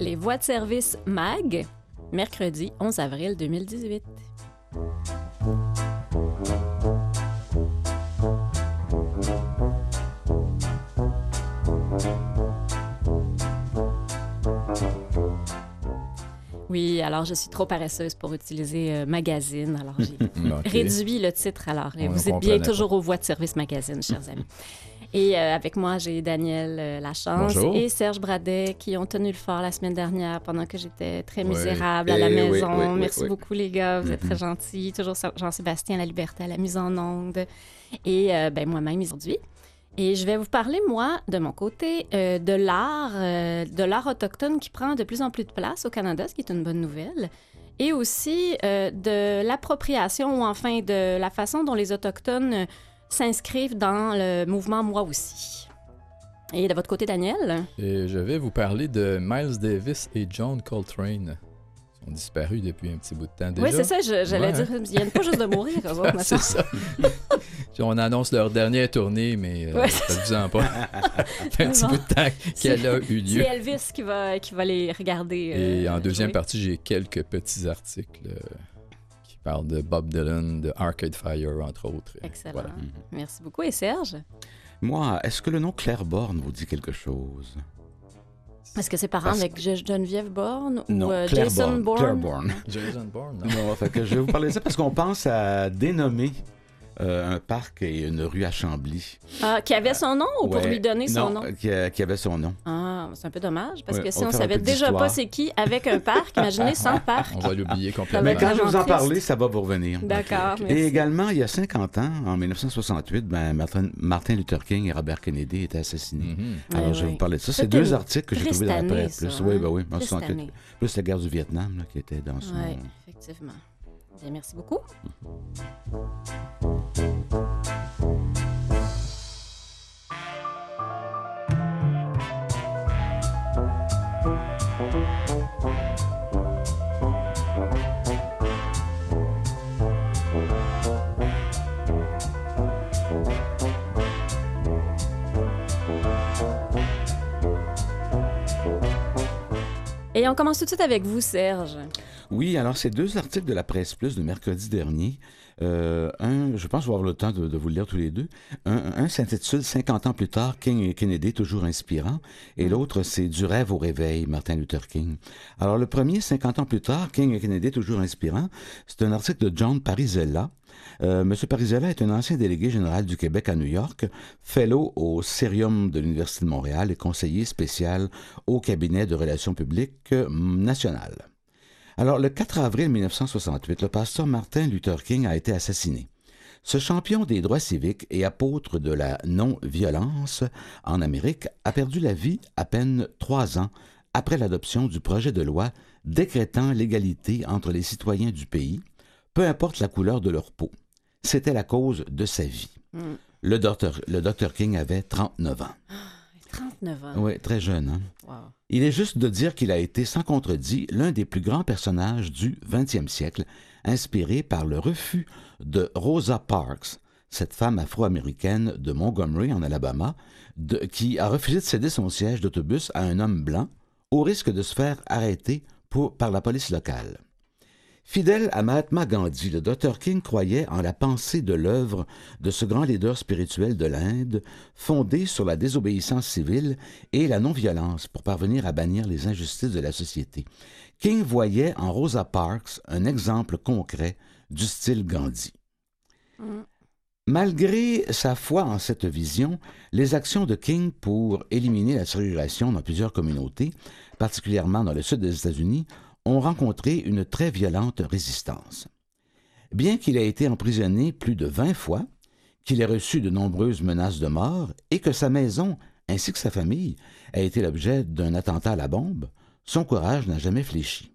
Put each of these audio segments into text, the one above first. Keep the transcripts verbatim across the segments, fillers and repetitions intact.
Les voix de service Mag, mercredi onze avril deux mille dix-huit. Oui, alors je suis trop paresseuse pour utiliser euh, magazine, alors j'ai okay. réduit le titre. Alors, et vous êtes bien toujours aux voix de service magazine, chers amis. Et euh, avec moi, j'ai Daniel euh, Lachance Bonjour. Et Serge Bradet qui ont tenu le fort la semaine dernière pendant que j'étais très misérable oui. à la et maison. Oui, oui, Merci oui, beaucoup, oui. les gars. Vous mm-hmm. êtes très gentils. Toujours Jean-Sébastien La Liberté à la mise en onde. Et euh, ben, moi-même aujourd'hui. Et je vais vous parler, moi, de mon côté, euh, de l'art, euh, de l'art autochtone qui prend de plus en plus de place au Canada, ce qui est une bonne nouvelle. Et aussi euh, de l'appropriation ou enfin de la façon dont les Autochtones s'inscrivent dans le mouvement Moi aussi. Et de votre côté, Daniel? Et je vais vous parler de Miles Davis et John Coltrane. Ils sont disparus depuis un petit bout de temps déjà. Oui, c'est ça, je, j'allais ouais. dire. Ils viennent pas juste de mourir, eux autres, c'est ça. On annonce leur dernière tournée, mais euh, ouais, ça ne vous en pas. fait un petit bout de temps qu'elle a eu lieu. C'est Elvis qui va, qui va les regarder. Euh, et en deuxième jouer. partie, j'ai quelques petits articles euh, qui parlent de Bob Dylan, de Arcade Fire, entre autres. Excellent. Voilà. Merci beaucoup. Et Serge? Moi, est-ce que le nom Claire Borne vous dit quelque chose? Est-ce que c'est parent avec Geneviève Bourne ou non, euh, Claire Jason Bourne? Bourne? Claire Bourne. Jason Bourne, non. non fait que je vais vous parler de ça parce qu'on pense à dénommer euh, un parc et une rue à Chambly. Ah, qui avait son nom ou pour ouais, lui donner son non, nom? Qui, qui avait son nom. Ah, c'est un peu dommage parce ouais, que si on, on savait déjà d'histoire. Pas c'est qui avec un parc, imaginez sans parc. On va l'oublier complètement. Mais quand je vais vous en parler, ça va vous revenir. D'accord, okay. Et également, il y a cinquante ans, en dix-neuf cent soixante-huit, ben, Martin, Martin Luther King et Robert Kennedy étaient assassinés. Mm-hmm. Alors, ouais, je vais oui. vous parler de ça. C'est deux articles que j'ai trouvés dans la presse. Plus, hein? oui, ben, oui, en soixante-huit. Plus la guerre du Vietnam là, qui était dans son... Oui, effectivement. Bien, merci beaucoup. Et on commence tout de suite avec vous, Serge. Oui, alors c'est deux articles de la Presse Plus de mercredi dernier. Euh, un, je pense avoir le temps de, de vous le lire tous les deux. Un, un s'intitule « cinquante ans plus tard, King et Kennedy toujours inspirants » et mmh. l'autre, c'est « Du rêve au réveil, Martin Luther King ». Alors le premier, cinquante ans plus tard, King et Kennedy toujours inspirants, c'est un article de John Parizella. Euh, M. Parizella est un ancien délégué général du Québec à New York, fellow au Cerium de l'Université de Montréal et conseiller spécial au cabinet de relations publiques nationales. Alors, le quatre avril dix-neuf cent soixante-huit, le pasteur Martin Luther King a été assassiné. Ce champion des droits civiques et apôtre de la non-violence en Amérique a perdu la vie à peine trois ans après l'adoption du projet de loi décrétant l'égalité entre les citoyens du pays, peu importe la couleur de leur peau. C'était la cause de sa vie. Mm. Le docteur, le docteur King avait trente-neuf ans. trente-neuf ans. Oui, très jeune. Hein? Wow. Il est juste de dire qu'il a été, sans contredit, l'un des plus grands personnages du vingtième siècle, inspiré par le refus de Rosa Parks, cette femme afro-américaine de Montgomery, en Alabama, de, qui a refusé de céder son siège d'autobus à un homme blanc, au risque de se faire arrêter pour, par la police locale. Fidèle à Mahatma Gandhi, le docteur King croyait en la pensée de l'œuvre de ce grand leader spirituel de l'Inde, fondée sur la désobéissance civile et la non-violence pour parvenir à bannir les injustices de la société. King voyait en Rosa Parks un exemple concret du style Gandhi. Mm. Malgré sa foi en cette vision, les actions de King pour éliminer la ségrégation dans plusieurs communautés, particulièrement dans le sud des États-Unis, ont rencontré une très violente résistance. Bien qu'il ait été emprisonné plus de vingt fois, qu'il ait reçu de nombreuses menaces de mort et que sa maison, ainsi que sa famille, ait été l'objet d'un attentat à la bombe, son courage n'a jamais fléchi.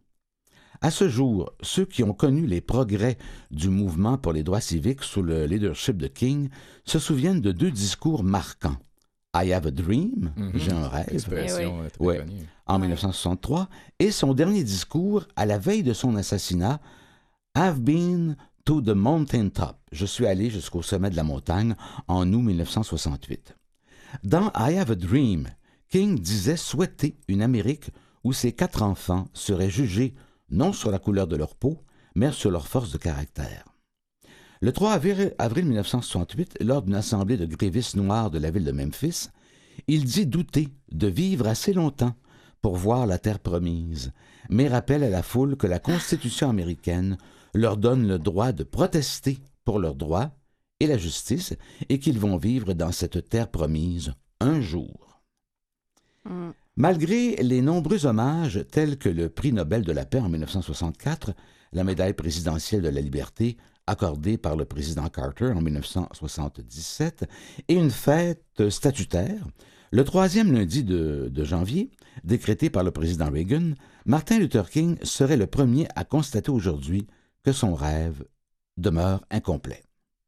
À ce jour, ceux qui ont connu les progrès du mouvement pour les droits civiques sous le leadership de King se souviennent de deux discours marquants. I have a dream, mm-hmm. j'ai un rêve, expression oui. ouais, en ouais. dix-neuf cent soixante-trois, et son dernier discours à la veille de son assassinat, I've been to the mountain top, je suis allé jusqu'au sommet de la montagne en août dix-neuf cent soixante-huit. Dans I have a dream, King disait souhaiter une Amérique où ses quatre enfants seraient jugés non sur la couleur de leur peau, mais sur leur force de caractère. Le trois avril mille neuf cent soixante-huit, lors d'une assemblée de grévistes noirs de la ville de Memphis, il dit douter de vivre assez longtemps pour voir la terre promise, mais rappelle à la foule que la Constitution américaine leur donne le droit de protester pour leurs droits et la justice, et qu'ils vont vivre dans cette terre promise un jour. Mm. Malgré les nombreux hommages tels que le prix Nobel de la paix en mille neuf cent soixante-quatre, la médaille présidentielle de la liberté accordée par le président Carter en mille neuf cent soixante-dix-sept et une fête statutaire, le troisième lundi de, de janvier, décrété par le président Reagan, Martin Luther King serait le premier à constater aujourd'hui que son rêve demeure incomplet.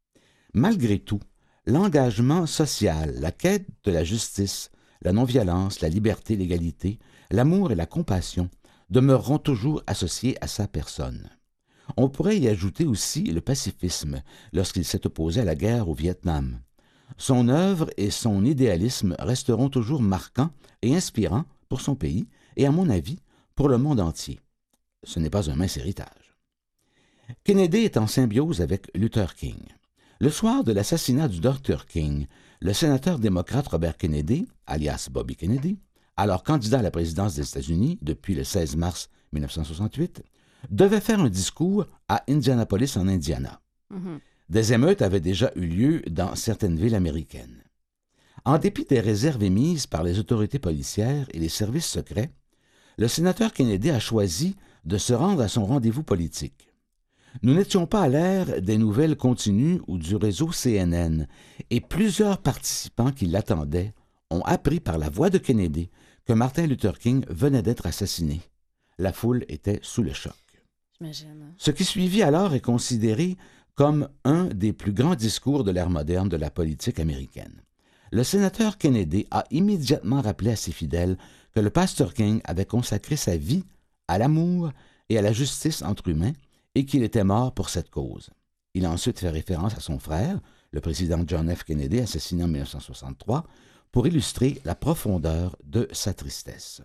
Malgré tout, l'engagement social, la quête de la justice, la non-violence, la liberté, l'égalité, l'amour et la compassion demeureront toujours associés à sa personne. On pourrait y ajouter aussi le pacifisme lorsqu'il s'est opposé à la guerre au Vietnam. Son œuvre et son idéalisme resteront toujours marquants et inspirants pour son pays et, à mon avis, pour le monde entier. Ce n'est pas un mince héritage. Kennedy est en symbiose avec Luther King. Le soir de l'assassinat du docteur King, le sénateur démocrate Robert Kennedy, alias Bobby Kennedy, alors candidat à la présidence des États-Unis depuis le seize mars mille neuf cent soixante-huit, devait faire un discours à Indianapolis en Indiana. Mm-hmm. Des émeutes avaient déjà eu lieu dans certaines villes américaines. En dépit des réserves émises par les autorités policières et les services secrets, le sénateur Kennedy a choisi de se rendre à son rendez-vous politique. Nous n'étions pas à l'ère des nouvelles continues ou du réseau C N N, et plusieurs participants qui l'attendaient ont appris par la voix de Kennedy que Martin Luther King venait d'être assassiné. La foule était sous le choc. J'imagine. Ce qui suivit alors est considéré comme un des plus grands discours de l'ère moderne de la politique américaine. Le sénateur Kennedy a immédiatement rappelé à ses fidèles que le pasteur King avait consacré sa vie à l'amour et à la justice entre humains, et qu'il était mort pour cette cause. Il a ensuite fait référence à son frère, le président John F. Kennedy, assassiné en mille neuf cent soixante-trois, pour illustrer la profondeur de sa tristesse.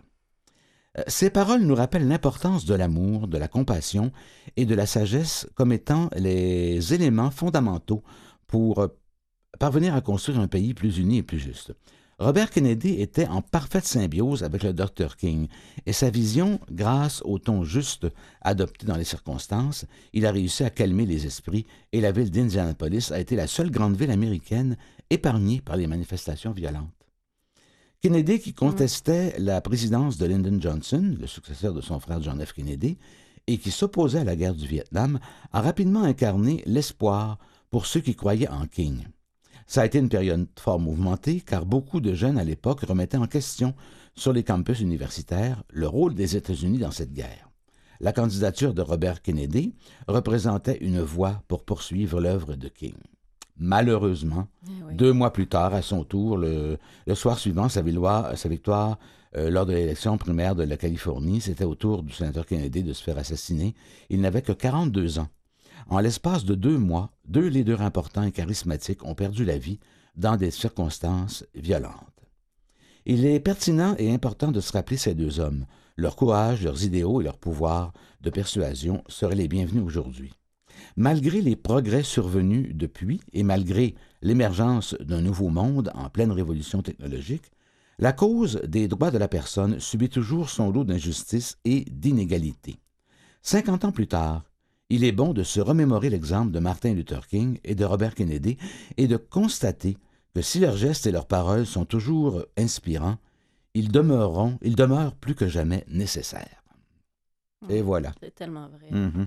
Ces paroles nous rappellent l'importance de l'amour, de la compassion et de la sagesse comme étant les éléments fondamentaux pour parvenir à construire un pays plus uni et plus juste. Robert Kennedy était en parfaite symbiose avec le docteur King et sa vision, grâce au ton juste adopté dans les circonstances, il a réussi à calmer les esprits et la ville d'Indianapolis a été la seule grande ville américaine épargnée par les manifestations violentes. Kennedy, qui contestait la présidence de Lyndon Johnson, le successeur de son frère John F. Kennedy, et qui s'opposait à la guerre du Vietnam, a rapidement incarné l'espoir pour ceux qui croyaient en King. Ça a été une période fort mouvementée, car beaucoup de jeunes à l'époque remettaient en question sur les campus universitaires le rôle des États-Unis dans cette guerre. La candidature de Robert Kennedy représentait une voie pour poursuivre l'œuvre de King. Malheureusement, eh oui. deux mois plus tard, à son tour, le, le soir suivant sa victoire, sa victoire euh, lors de l'élection primaire de la Californie, c'était au tour du sénateur Kennedy de se faire assassiner. Il n'avait que quarante-deux ans. En l'espace de deux mois, deux leaders importants et charismatiques ont perdu la vie dans des circonstances violentes. Il est pertinent et important de se rappeler ces deux hommes. Leur courage, leurs idéaux et leur pouvoir de persuasion seraient les bienvenus aujourd'hui. Malgré les progrès survenus depuis et malgré l'émergence d'un nouveau monde en pleine révolution technologique, la cause des droits de la personne subit toujours son lot d'injustice et d'inégalité. Cinquante ans plus tard, il est bon de se remémorer l'exemple de Martin Luther King et de Robert Kennedy et de constater que si leurs gestes et leurs paroles sont toujours inspirants, ils demeureront, ils demeurent plus que jamais nécessaires. Mmh, et voilà. C'est tellement vrai. Mmh.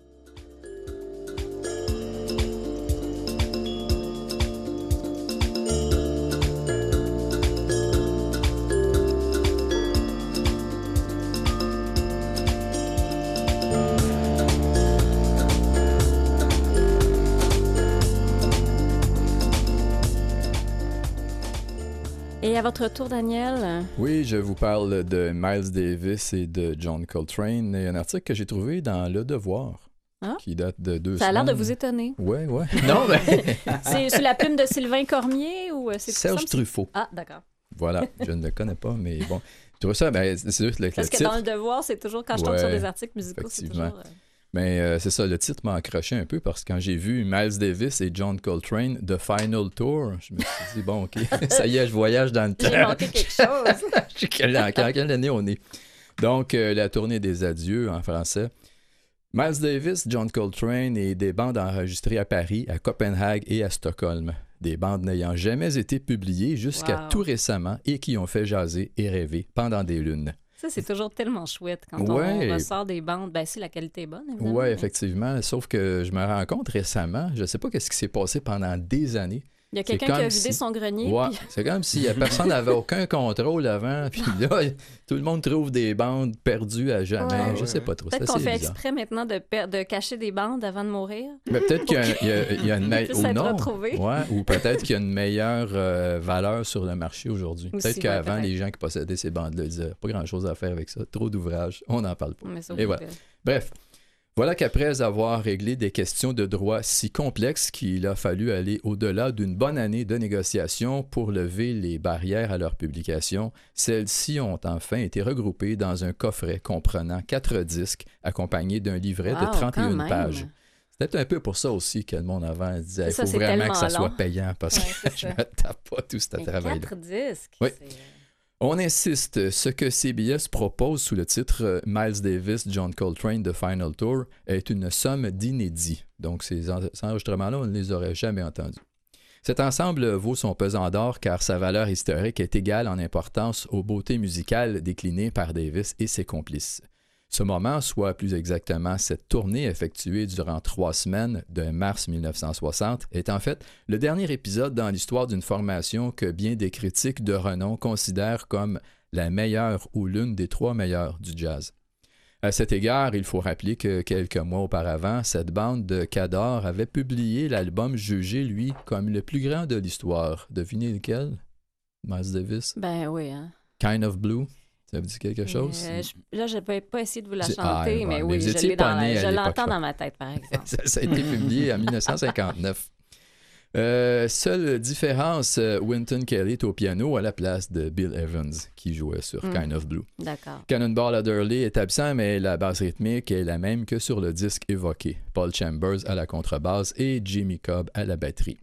Et à votre tour, Daniel? Oui, je vous parle de Miles Davis et de John Coltrane. Et un article que j'ai trouvé dans Le Devoir, ah? qui date de deux Ça semaines. a l'air de vous étonner. Oui, oui. Non, mais... c'est sous la plume de Sylvain Cormier ou c'est Serge Truffaut. Ah, d'accord. Voilà, je ne le connais pas, mais bon. Je trouve ça, ben, c'est sûr que le, Parce le que titre... dans Le Devoir, c'est toujours, quand je tombe ouais, sur des articles musicaux, c'est toujours... Euh... Mais euh, c'est ça, le titre m'a accroché un peu parce que quand j'ai vu Miles Davis et John Coltrane, The Final Tour, je me suis dit, bon, OK, ça y est, je voyage dans le temps. J'ai manqué quelque chose. Je sais quelle, en quelle année on est. Donc, euh, la tournée des adieux en français. Miles Davis, John Coltrane et des bandes enregistrées à Paris, à Copenhague et à Stockholm. Des bandes n'ayant jamais été publiées jusqu'à wow. tout récemment et qui ont fait jaser et rêver pendant des lunes. Ça, c'est toujours tellement chouette quand ouais. on ressort des bandes. Ben, si la qualité est bonne, évidemment. Oui, mais... effectivement. Sauf que je me rends compte récemment, je ne sais pas ce qui s'est passé pendant des années. Il y a quelqu'un qui a vidé si... son grenier. Ouais, puis... c'est comme si personne n'avait aucun contrôle avant. Puis là, tout le monde trouve des bandes perdues à jamais. Ouais, je ne sais pas trop. Peut-être qu'on fait bizarre. exprès maintenant de, per... de cacher des bandes avant de mourir. Mais peut-être qu'il y a, il y a, il y a une meilleure... ou non. Ouais, ou peut-être qu'il y a une meilleure euh, valeur sur le marché aujourd'hui. Aussi, peut-être qu'avant, ouais, peut-être. les gens qui possédaient ces bandes-là disaient pas grand-chose à faire avec ça. Trop d'ouvrages, on n'en parle pas. Et voilà. Bref. Voilà qu'après avoir réglé des questions de droit si complexes qu'il a fallu aller au-delà d'une bonne année de négociations pour lever les barrières à leur publication, celles-ci ont enfin été regroupées dans un coffret comprenant quatre disques accompagnés d'un livret wow, de trente et une pages. C'est peut-être un peu pour ça aussi que le monde avant disait il faut vraiment que ça long. soit payant parce ouais, que je ne me tape pas tout ce travail-là. Quatre disques, oui. c'est... On insiste, ce que C B S propose sous le titre Miles Davis, John Coltrane, The Final Tour est une somme d'inédits. Donc, ces enregistrements-là, on ne les aurait jamais entendus. Cet ensemble vaut son pesant d'or car sa valeur historique est égale en importance aux beautés musicales déclinées par Davis et ses complices. Ce moment, soit plus exactement cette tournée effectuée durant trois semaines de mars mille neuf cent soixante, est en fait le dernier épisode dans l'histoire d'une formation que bien des critiques de renom considèrent comme la meilleure ou l'une des trois meilleures du jazz. À cet égard, il faut rappeler que quelques mois auparavant, cette bande de cadors avait publié l'album jugé, lui, comme le plus grand de l'histoire. Devinez lequel? Miles Davis? Ben oui, hein? Kind of Blue? Ça vous dit quelque chose? Euh, je, là, je n'ai pas essayé de vous la chanter, ah, mais ouais, oui, mais je, l'ai dans la, je l'entends dans ma tête, par exemple. ça, ça a été publié en dix-neuf cent cinquante-neuf. Euh, seule différence, Wynton Kelly est au piano à la place de Bill Evans, qui jouait sur mm. Kind of Blue. D'accord. Cannonball Adderley est absent, mais la base rythmique est la même que sur le disque évoqué. Paul Chambers à la contrebasse et Jimmy Cobb à la batterie.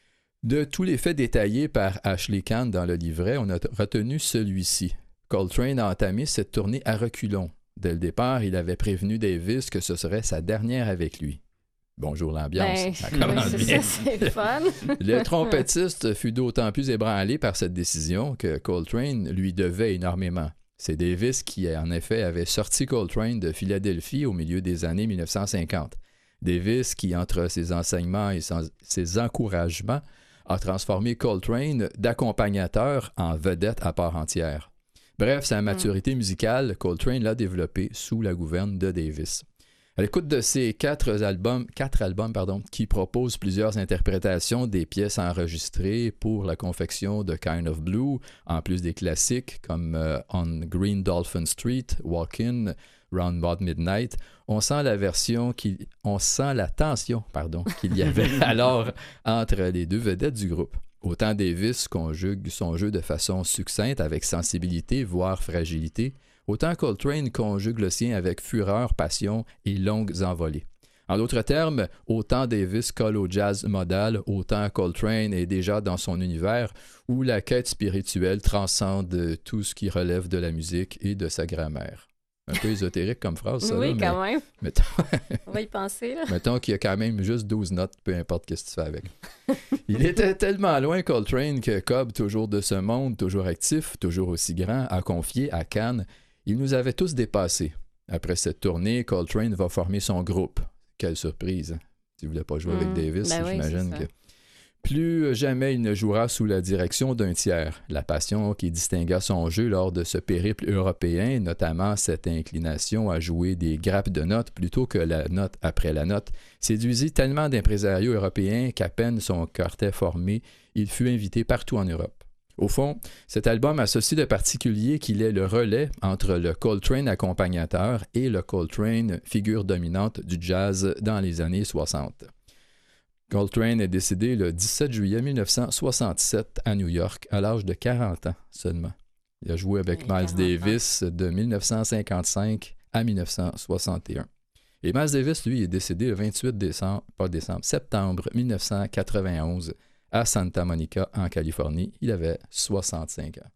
De tous les faits détaillés par Ashley Kahn dans le livret, on a retenu celui-ci. Coltrane a entamé cette tournée à reculons. Dès le départ, il avait prévenu Davis que ce serait sa dernière avec lui. Bonjour l'ambiance, ben, ça commence oui, bien. Ça, c'est fun. Le trompettiste fut d'autant plus ébranlé par cette décision que Coltrane lui devait énormément. C'est Davis qui, en effet, avait sorti Coltrane de Philadelphie au milieu des années mille neuf cent cinquante. Davis qui, entre ses enseignements et ses encouragements, a transformé Coltrane d'accompagnateur en vedette à part entière. Bref, sa maturité musicale, Coltrane l'a développée sous la gouverne de Davis. À l'écoute de ces quatre albums, quatre albums pardon, qui proposent plusieurs interprétations des pièces enregistrées pour la confection de Kind of Blue, en plus des classiques comme euh, On Green Dolphin Street, Walk-In, Round About Midnight, on sent la version qui, on sent la tension, pardon, qu'il y avait alors entre les deux vedettes du groupe. Autant Davis conjugue son jeu de façon succincte avec sensibilité, voire fragilité, autant Coltrane conjugue le sien avec fureur, passion et longues envolées. En d'autres termes, autant Davis colle au jazz modal, autant Coltrane est déjà dans son univers où la quête spirituelle transcende tout ce qui relève de la musique et de sa grammaire. Un peu ésotérique comme phrase, ça. Oui, là, quand mais, même. Mettons, on va y penser. Là. Mettons qu'il y a quand même juste douze notes, peu importe ce que tu fais avec. Il était tellement loin, Coltrane, que Cobb, toujours de ce monde, toujours actif, toujours aussi grand, a confié à Kahn, il nous avait tous dépassés. Après cette tournée, Coltrane va former son groupe. Quelle surprise. Tu ne voulais pas jouer mmh, avec Davis, ben j'imagine oui, que... Plus jamais il ne jouera sous la direction d'un tiers. La passion qui distingua son jeu lors de ce périple européen, notamment cette inclination à jouer des grappes de notes plutôt que la note après la note, séduisit tellement d'impresarios européens qu'à peine son quartet formé, il fut invité partout en Europe. Au fond, cet album a ceci de particulier qu'il est le relais entre le Coltrane accompagnateur et le Coltrane figure dominante du jazz dans les années soixante. Coltrane est décédé le dix-sept juillet mille neuf cent soixante-sept à New York, à l'âge de quarante ans seulement. Il a joué avec ouais, Miles Davis de mille neuf cent cinquante-cinq à mille neuf cent soixante et un. Et Miles Davis, lui, est décédé le vingt-huit décembre, pas décembre, septembre mille neuf cent quatre-vingt-onze à Santa Monica, en Californie. Il avait soixante-cinq ans.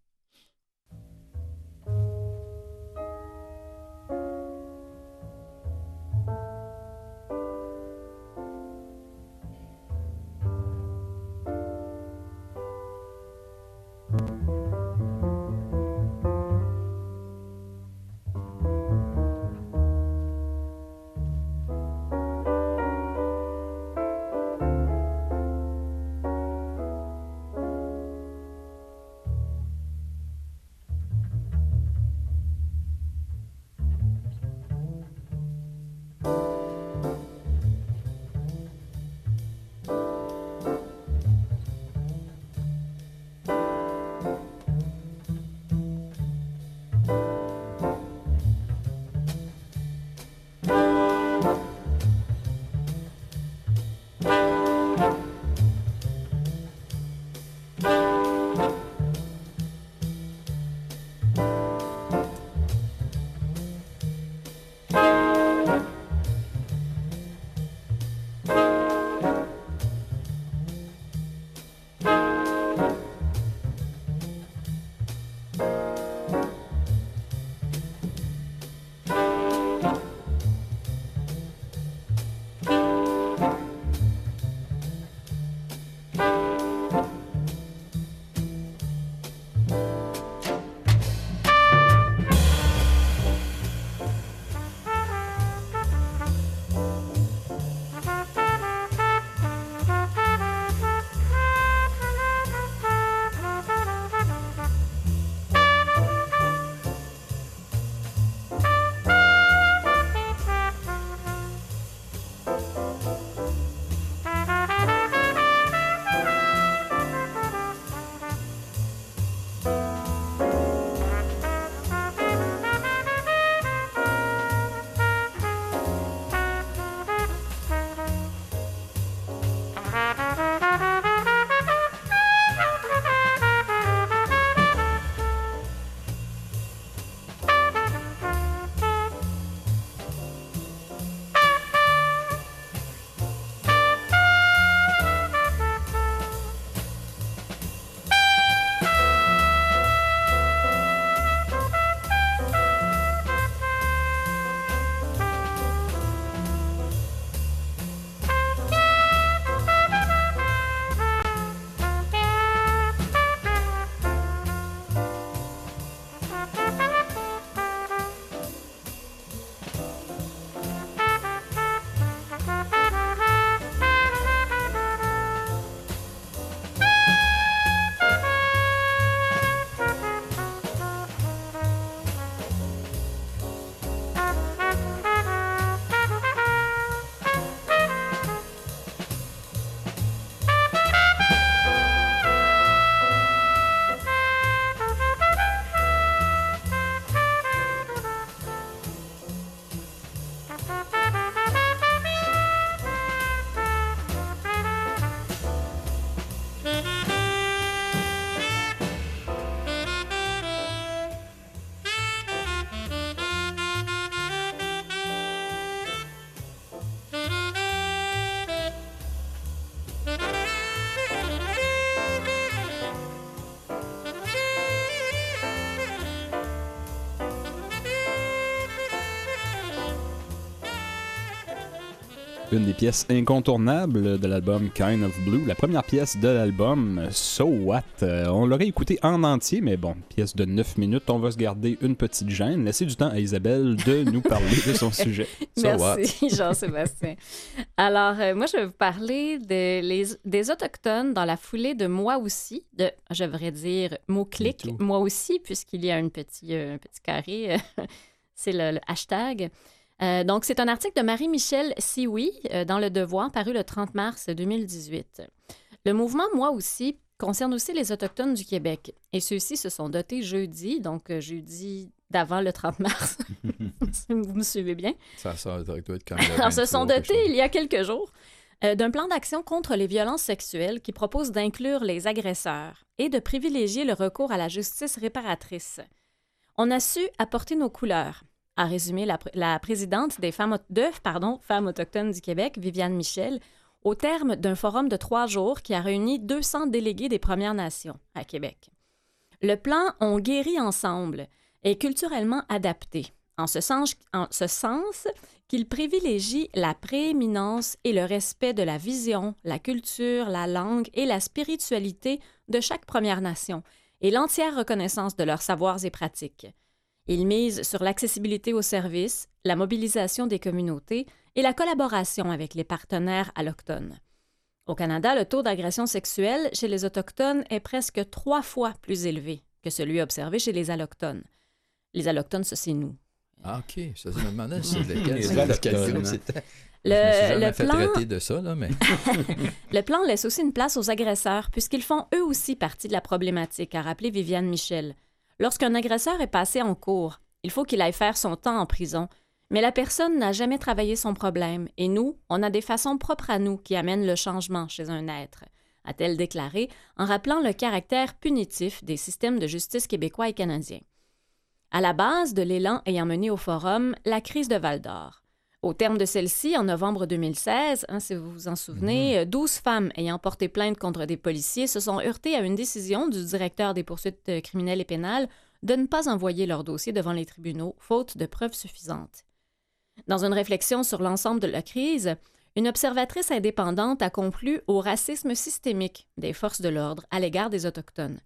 Une des pièces incontournables de l'album Kind of Blue, la première pièce de l'album So What. Euh, on l'aurait écouté en entier, mais bon, pièce de neuf minutes, on va se garder une petite gêne. Laissez du temps à Isabelle de nous parler de son sujet. So Merci, Jean-Sébastien. Alors, euh, moi, je vais vous parler de les, des Autochtones dans la foulée de Moi aussi, de, je devrais dire, mot-clic, Moi aussi, puisqu'il y a un petit, euh, un petit carré, c'est le, le hashtag. Euh, donc, c'est un article de Marie-Michelle Sioui euh, dans Le Devoir, paru le trente mars deux mille dix-huit. Le mouvement Moi aussi concerne aussi les Autochtones du Québec. Et ceux-ci se sont dotés jeudi, donc euh, jeudi d'avant le trente mars. Vous me suivez bien? Ça, ça doit être comme Alors, se sont dotés il y a quelques jours euh, d'un plan d'action contre les violences sexuelles qui propose d'inclure les agresseurs et de privilégier le recours à la justice réparatrice. On a su apporter nos couleurs, a résumé la, la présidente des femmes, de pardon, femmes autochtones du Québec, Viviane Michel, au terme d'un forum de trois jours qui a réuni deux cents délégués des Premières Nations à Québec. Le plan « On guérit ensemble » est culturellement adapté, en ce sens, en ce sens qu'il privilégie la prééminence et le respect de la vision, la culture, la langue et la spiritualité de chaque Première Nation et l'entière reconnaissance de leurs savoirs et pratiques. Il mise sur l'accessibilité aux services, la mobilisation des communautés et la collaboration avec les partenaires allochtones. Au Canada, le taux d'agression sexuelle chez les Autochtones est presque trois fois plus élevé que celui observé chez les Allochtones. Les Allochtones, ça, c'est nous. Ah, OK. Ça, je me demandais c'est lequel. Les C'est Allochtones. c'était... Le, je me suis jamais le fait plan... traiter de ça, là, mais... Le plan laisse aussi une place aux agresseurs, puisqu'ils font eux aussi partie de la problématique, a rappelé Viviane Michel. Lorsqu'un agresseur est passé en cours, il faut qu'il aille faire son temps en prison. Mais la personne n'a jamais travaillé son problème, et nous, on a des façons propres à nous qui amènent le changement chez un être, a-t-elle déclaré, en rappelant le caractère punitif des systèmes de justice québécois et canadiens. À la base de l'élan ayant mené au Forum la crise de Val-d'Or. Au terme de celle-ci, en novembre deux mille seize, hein, si vous vous en souvenez, mmh. douze femmes ayant porté plainte contre des policiers se sont heurtées à une décision du directeur des poursuites criminelles et pénales de ne pas envoyer leur dossier devant les tribunaux, faute de preuves suffisantes. Dans une réflexion sur l'ensemble de la crise, une observatrice indépendante a conclu au racisme systémique des forces de l'ordre à l'égard des Autochtones.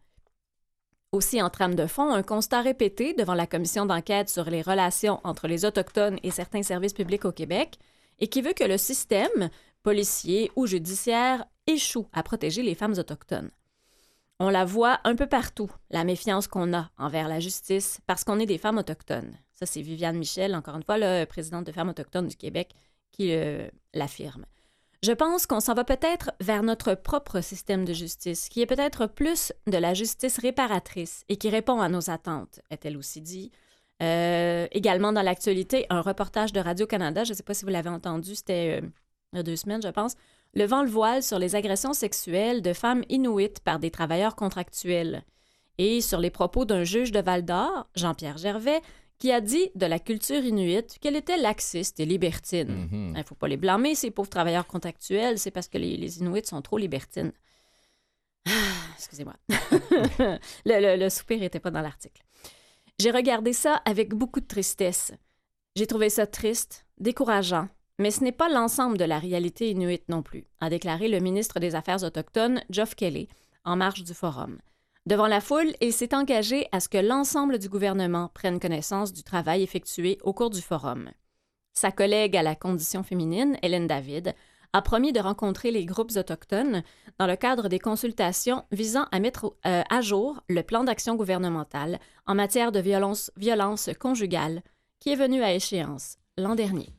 Aussi, en trame de fond, un constat répété devant la commission d'enquête sur les relations entre les Autochtones et certains services publics au Québec, et qui veut que le système, policier ou judiciaire, échoue à protéger les femmes autochtones. On la voit un peu partout, la méfiance qu'on a envers la justice parce qu'on est des femmes autochtones. Ça, c'est Viviane Michel, encore une fois, la présidente de Femmes autochtones du Québec, qui euh, l'affirme. Je pense qu'on s'en va peut-être vers notre propre système de justice, qui est peut-être plus de la justice réparatrice et qui répond à nos attentes, a-t-elle aussi dit. Euh, également dans l'actualité, un reportage de Radio-Canada, je ne sais pas si vous l'avez entendu, c'était euh, il y a deux semaines, je pense, levant le voile sur les agressions sexuelles de femmes inuites par des travailleurs contractuels et sur les propos d'un juge de Val-d'Or, Jean-Pierre Gervais, qui a dit de la culture inuite qu'elle était laxiste et libertine. Il mm-hmm. ne faut pas les blâmer, ces pauvres travailleurs contractuels, c'est parce que les, les Inuits sont trop libertines. Ah, excusez-moi. le, le, le soupir n'était pas dans l'article. J'ai regardé ça avec beaucoup de tristesse. J'ai trouvé ça triste, décourageant, mais ce n'est pas l'ensemble de la réalité inuite non plus, a déclaré le ministre des Affaires autochtones, Geoff Kelly, en marge du forum. Devant la foule, il s'est engagé à ce que l'ensemble du gouvernement prenne connaissance du travail effectué au cours du forum. Sa collègue à la condition féminine, Hélène David, a promis de rencontrer les groupes autochtones dans le cadre des consultations visant à mettre euh, à jour le plan d'action gouvernemental en matière de violence, violence conjugale qui est venu à échéance l'an dernier.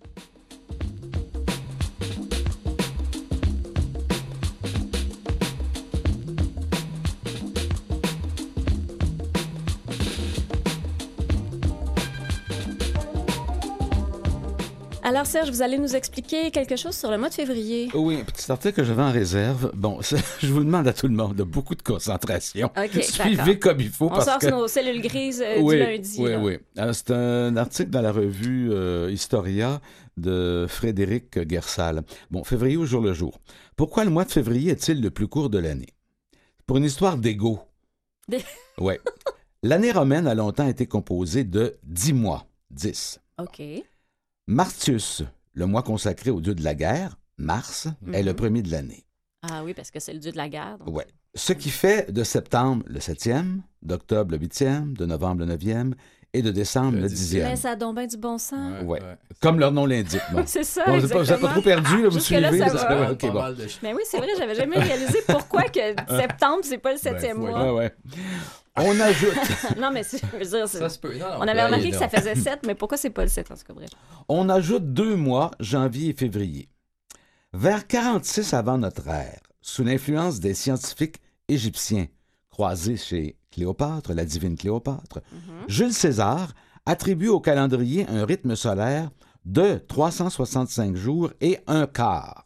Alors Serge, vous allez nous expliquer quelque chose sur le mois de février. Oui, petit article que j'avais en réserve. Bon, ça, je vous demande à tout le monde de beaucoup de concentration. OK, Suivez d'accord. comme il faut. On parce sort que... sur nos cellules grises euh, oui, du lundi. Oui, là. oui. Alors, c'est un article dans la revue euh, Historia de Frédéric Gersal. Bon, février au jour le jour. Pourquoi le mois de février est-il le plus court de l'année? Pour une histoire d'ego. Des... Oui. L'année romaine a longtemps été composée de dix mois. Dix. OK. Martius, le mois consacré au dieu de la guerre, Mars, mm-hmm. est le premier de l'année. Ah oui, parce que c'est le dieu de la guerre. Donc... Oui. Ce qui fait de septembre le septième, d'octobre le huitième, de novembre le neuvième et de décembre le, le dixième. Mais ça a donc bien du bon sens. Oui, ouais. ouais. Comme leur nom l'indique. Bon. C'est ça, bon, exactement. Vous n'êtes pas, pas trop perdu, là, vous suivez? Là, ça ça va. Okay, bon. Mais oui, c'est vrai, j'avais jamais réalisé pourquoi que septembre, c'est pas le septième ben, mois. Oui, oui. On ajoute... non, mais je veux dire, ça se peut. Non, non, on avait remarqué que ça faisait sept, mais pourquoi c'est pas le sept en tout cas, bref? On ajoute deux mois, janvier et février. Vers quarante-six avant notre ère, sous l'influence des scientifiques égyptiens, croisés chez Cléopâtre, la divine Cléopâtre, mm-hmm. Jules César attribue au calendrier un rythme solaire de trois cent soixante-cinq jours et un quart.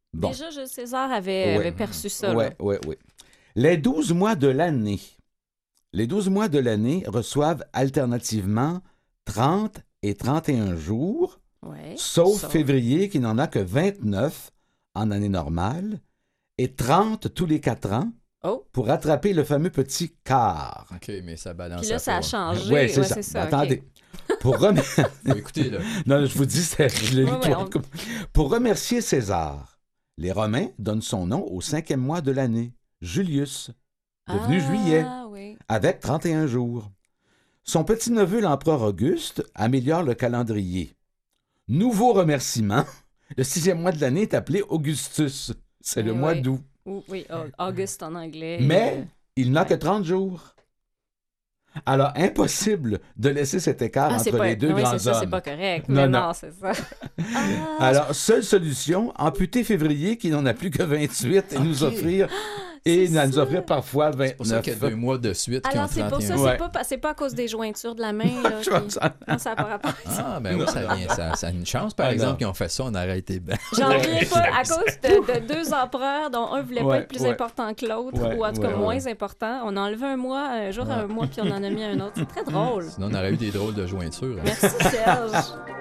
Bon. Déjà, Jules César avait, ouais. avait perçu ça. Oui, oui, oui. Les douze mois de l'année. Les douze mois de l'année reçoivent alternativement trente et trente et un jours, ouais, sauf, sauf février qui n'en a que vingt-neuf en année normale, et trente tous les quatre ans, oh. pour rattraper le fameux petit quart. OK, mais ça balance. Puis là, ça a changé. Oui, c'est ouais, ça. c'est ça. Attendez. Okay. Pour rem... Écoutez, là. Non, je vous dis, c'est... je l'ai lu ouais, ouais, on... Pour remercier César, les Romains donnent son nom au cinquième mois de l'année, Julius, devenu ah, juillet, oui. avec trente et un jours. Son petit-neveu, l'empereur Auguste, améliore le calendrier. Nouveau remerciement, le sixième mois de l'année est appelé Augustus. C'est le oui. mois d'août. Oui, Auguste en anglais. Mais il n'a ouais. que trente jours. Alors, impossible de laisser cet écart ah, entre pas... les deux oui, grands c'est hommes. Ça, c'est pas correct. Non, mais non, non c'est ça. ah, Alors, seule solution, amputer février qui n'en a plus que vingt-huit et okay. nous offrir... Et il nous offrir parfois vingt-neuf. C'est pour ça qu'il y a deux mois de suite Alors, qui ont c'est pour ça, ouais. c'est, pas, c'est pas à cause des jointures de la main. Là, qui... non, ça n'a pas rapport. Ah, ben oui, ça, vient, ça, ça a une chance, par ah, exemple, qu'ils ont fait ça, on aurait été bien. J'en reviens pas, à cause de, de deux empereurs dont un voulait ouais, pas être plus ouais. important que l'autre, ouais, ou en tout ouais, cas ouais. moins important. On a enlevé un mois, un jour ouais. à un mois, puis on en a mis un autre. C'est très drôle. Sinon, on aurait eu des drôles de jointures. Hein. Merci, Serge.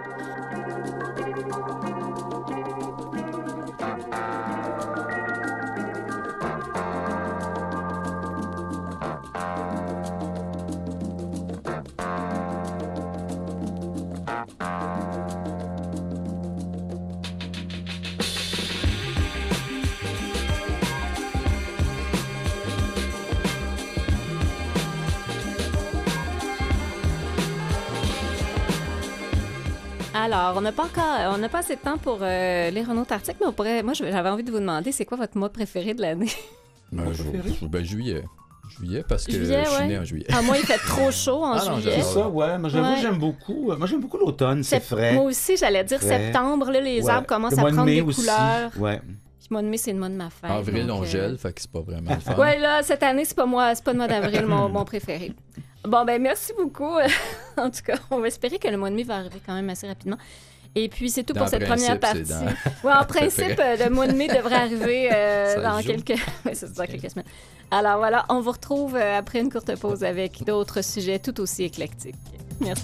Alors, on n'a pas encore, on n'a pas assez de temps pour euh, lire un autre article, mais on pourrait, moi, j'avais envie de vous demander, c'est quoi votre mois préféré de l'année? Ben, je, ben, juillet. Juillet, parce que juillet, je suis ouais. né en juillet. Ah, moi, il fait trop chaud en ah, juillet. C'est ça, ouais. Moi, j'avoue, ouais. j'aime beaucoup. Moi, j'aime beaucoup l'automne, c'est, c'est frais. Moi aussi, j'allais dire frais. Septembre, là, les ouais. arbres commencent le à prendre des aussi. couleurs. Ouais. Puis le mois de mai, c'est le mois de ma fête. Avril, donc, on euh... gèle, fait que c'est pas vraiment le fun. Ouais, là, cette année, c'est pas moi, c'est pas le mois d'avril, mon, mon préféré. Bon, ben, merci beaucoup. En tout cas, on va espérer que le mois de mai va arriver quand même assez rapidement. Et puis, c'est tout dans pour cette principe, première partie. Dans... Ouais, en principe, le mois de mai devrait arriver euh, dans quelques... Ouais, ça, dans quelques semaines. Alors voilà, on vous retrouve euh, après une courte pause avec d'autres sujets tout aussi éclectiques. Merci.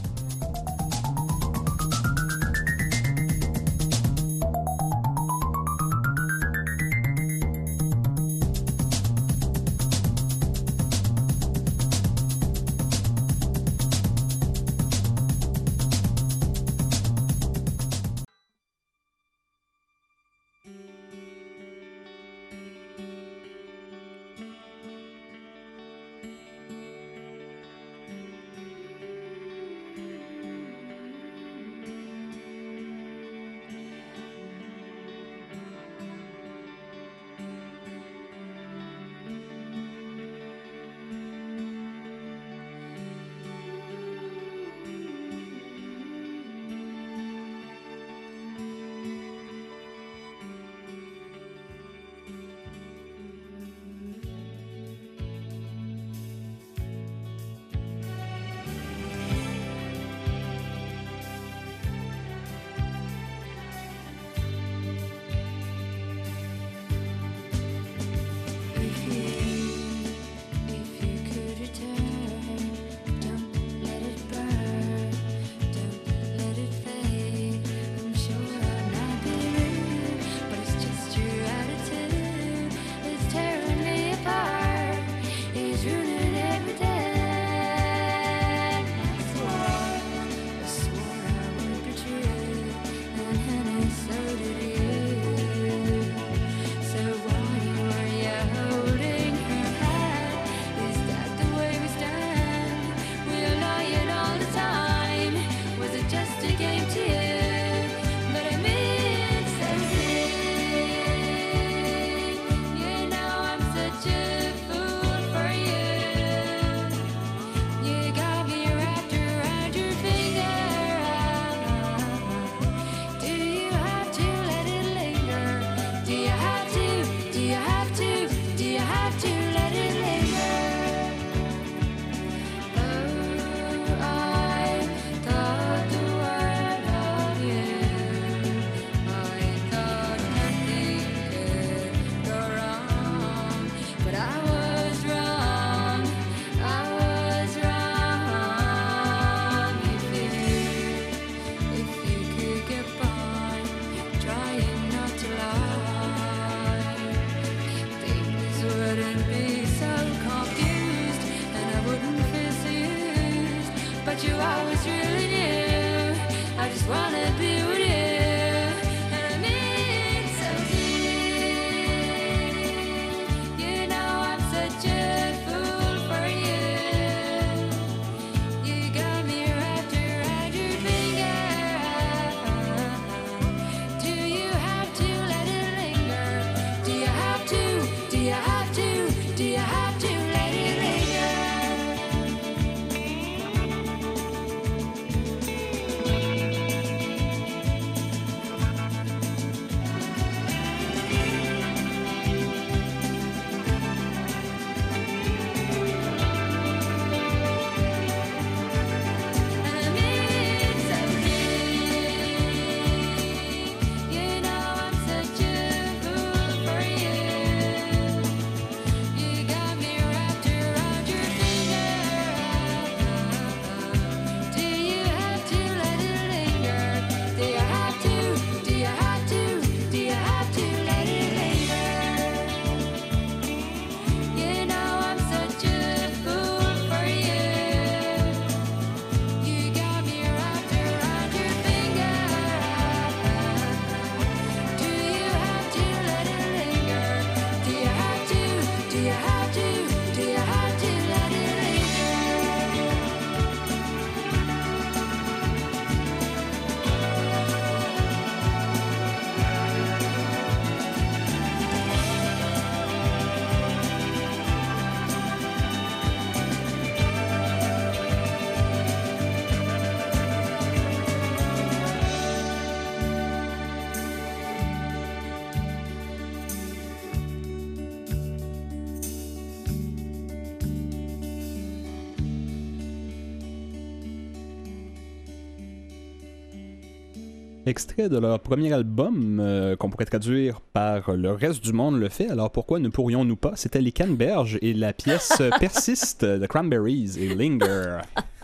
Extrait de leur premier album, euh, qu'on pourrait traduire par « Le reste du monde le fait, alors pourquoi ne pourrions-nous pas ?» C'était les Canneberges et la pièce Persiste de Cranberries et Linger.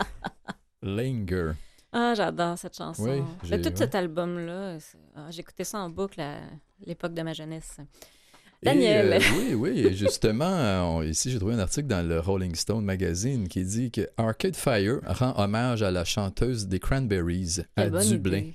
Linger. Ah, j'adore cette chanson. Oui, j'ai, tout ouais. cet album-là, ah, j'écoutais ça en boucle à l'époque de ma jeunesse. Daniel. Et, euh, oui, oui, et justement, on, ici j'ai trouvé un article dans le Rolling Stone magazine qui dit que Arcade Fire rend hommage à la chanteuse des Cranberries à Dublin. Idée.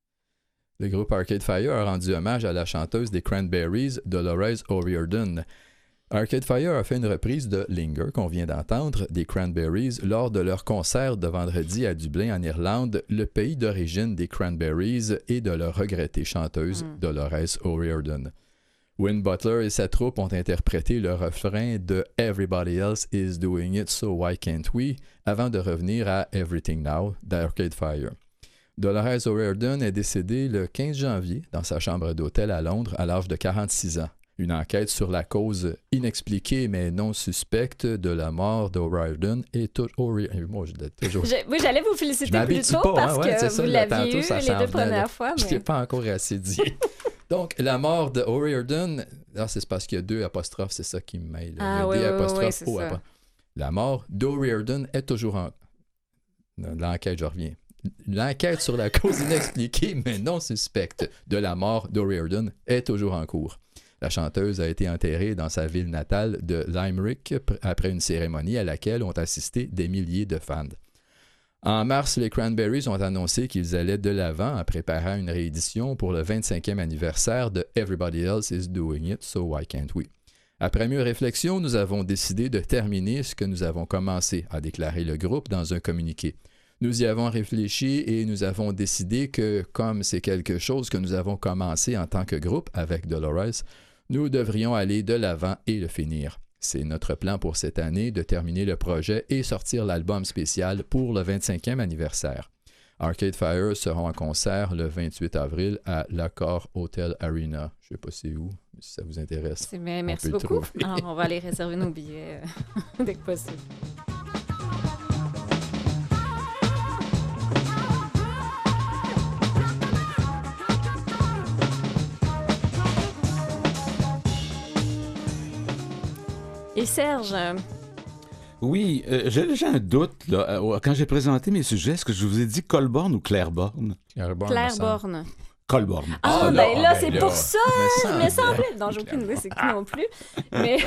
Le groupe Arcade Fire a rendu hommage à la chanteuse des Cranberries, Dolores O'Riordan. Arcade Fire a fait une reprise de Linger, qu'on vient d'entendre, des Cranberries, lors de leur concert de vendredi à Dublin, en Irlande, le pays d'origine des Cranberries et de leur regrettée chanteuse, mm. Dolores O'Riordan. Win Butler et sa troupe ont interprété le refrain de Everybody Else Is Doing It, So Why Can't We, avant de revenir à Everything Now d'Arcade Fire. Dolores O'Riordan est décédée le quinze janvier dans sa chambre d'hôtel à Londres à l'âge de quarante-six ans. Une enquête sur la cause inexpliquée mais non suspecte de la mort d'O'Riordan est toujours... Moi, je l'ai toujours... Je... Oui, j'allais vous féliciter plus tôt pas, parce hein? ouais, que ça, vous là, l'aviez tantôt, eu ça les deux premières là. fois. Mais... Je ne l'ai pas encore assez dit. Donc, la mort d'O'Riordan, là, c'est parce qu'il y a deux apostrophes, c'est ça qui me mêle. Ah, il y a oui, des oui, apostrophes oui, O. ça. La mort d'O'Riordan est toujours en... L'enquête, je reviens. L'enquête sur la cause inexpliquée mais non suspecte de la mort d'O'Riordan est toujours en cours. La chanteuse a été enterrée dans sa ville natale de Limerick après une cérémonie à laquelle ont assisté des milliers de fans. En mars, les Cranberries ont annoncé qu'ils allaient de l'avant en préparant une réédition pour le vingt-cinquième anniversaire de Everybody Else Is Doing It, So Why Can't We? Après mieux réflexion, nous avons décidé de terminer ce que nous avons commencé, a déclaré le groupe dans un communiqué. Nous y avons réfléchi et nous avons décidé que, comme c'est quelque chose que nous avons commencé en tant que groupe avec Dolores, nous devrions aller de l'avant et le finir. C'est notre plan pour cette année de terminer le projet et sortir l'album spécial pour le vingt-cinquième anniversaire. Arcade Fire seront en concert le vingt-huit avril à l'Accor Hotel Arena. Je ne sais pas c'est où, si ça vous intéresse. C'est bien, merci beaucoup. Alors, on va aller réserver nos billets euh, dès que possible. Et Serge... Oui, euh, j'ai, j'ai un doute. Là. Quand j'ai présenté mes sujets, est-ce que je vous ai dit Colborne ou Claireborne? Claireborne. Claireborne. Colborne. Ah, oh, ben là, là c'est ben pour là. ça! Je me semblais... Non, j'ai aucune idée, c'est qui non plus. Mais...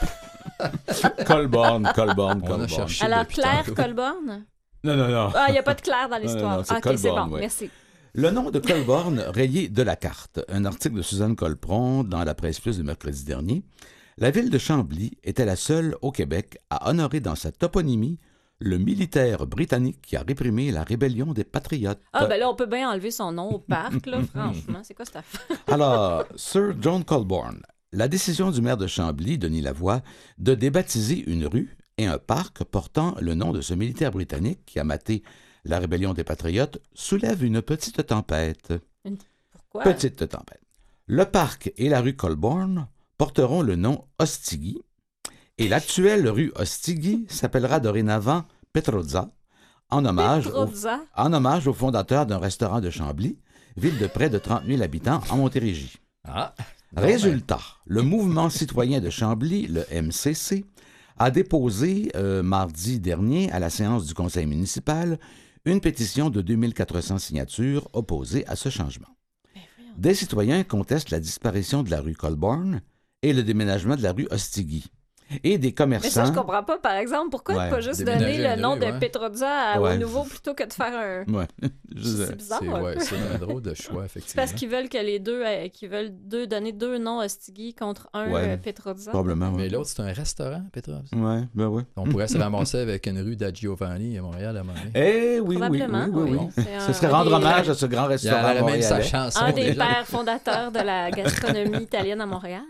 Colborne, Colborne, On Colborne. A cherché Alors, Claire tantôt. Colborne? Non, non, non. Ah, il n'y a pas de Claire dans l'histoire. Non, non, c'est ah, OK, Colborne, c'est bon, ouais. merci. Le nom de Colborne rayé de la carte. Un article de Suzanne Colpron dans la Presse Plus de mercredi dernier. La ville de Chambly était la seule au Québec à honorer dans sa toponymie le militaire britannique qui a réprimé la rébellion des Patriotes. Ah, ben là, on peut bien enlever son nom au parc, là, franchement. C'est quoi cette affaire? Alors, Sir John Colborne, la décision du maire de Chambly, Denis Lavoie, de débaptiser une rue et un parc portant le nom de ce militaire britannique qui a maté la rébellion des Patriotes soulève une petite tempête. Une... Pourquoi? Petite tempête. Le parc et la rue Colborne porteront le nom Ostigui, et l'actuelle rue Ostigui s'appellera dorénavant Petrozza, en hommage, Petrozza. Au, en hommage au fondateur d'un restaurant de Chambly, ville de près de trente mille habitants en Montérégie. Ah, Résultat, le mouvement citoyen de Chambly, le M C C, a déposé euh, mardi dernier à la séance du conseil municipal une pétition de deux mille quatre cents signatures opposées à ce changement. Des citoyens contestent la disparition de la rue Colborne et le déménagement de la rue Ostigui. Et des commerçants... Mais ça, je comprends pas, par exemple. Pourquoi ouais, ne pas juste donner le nom rue, de ouais. Petrozza ouais. au nouveau plutôt que de faire un... Ouais. C'est bizarre. C'est, un ouais, peu. c'est un drôle de choix, effectivement. C'est parce qu'ils veulent que les deux, euh, qu'ils veulent deux, donner deux noms Ostigui contre un ouais. euh, Petrozza. Probablement, ouais. Mais l'autre, c'est un restaurant, Petrozza. Ouais, ben oui. On pourrait se ramasser avec une rue da Giovanni à Montréal à un moment donné. Eh oui, oui, oui, oui, oui. oui. oui. Ce serait rendre des... hommage à ce grand restaurant Il y a même sa montréalais. chanson. Un des déjà. pères fondateurs de la gastronomie italienne à Montréal.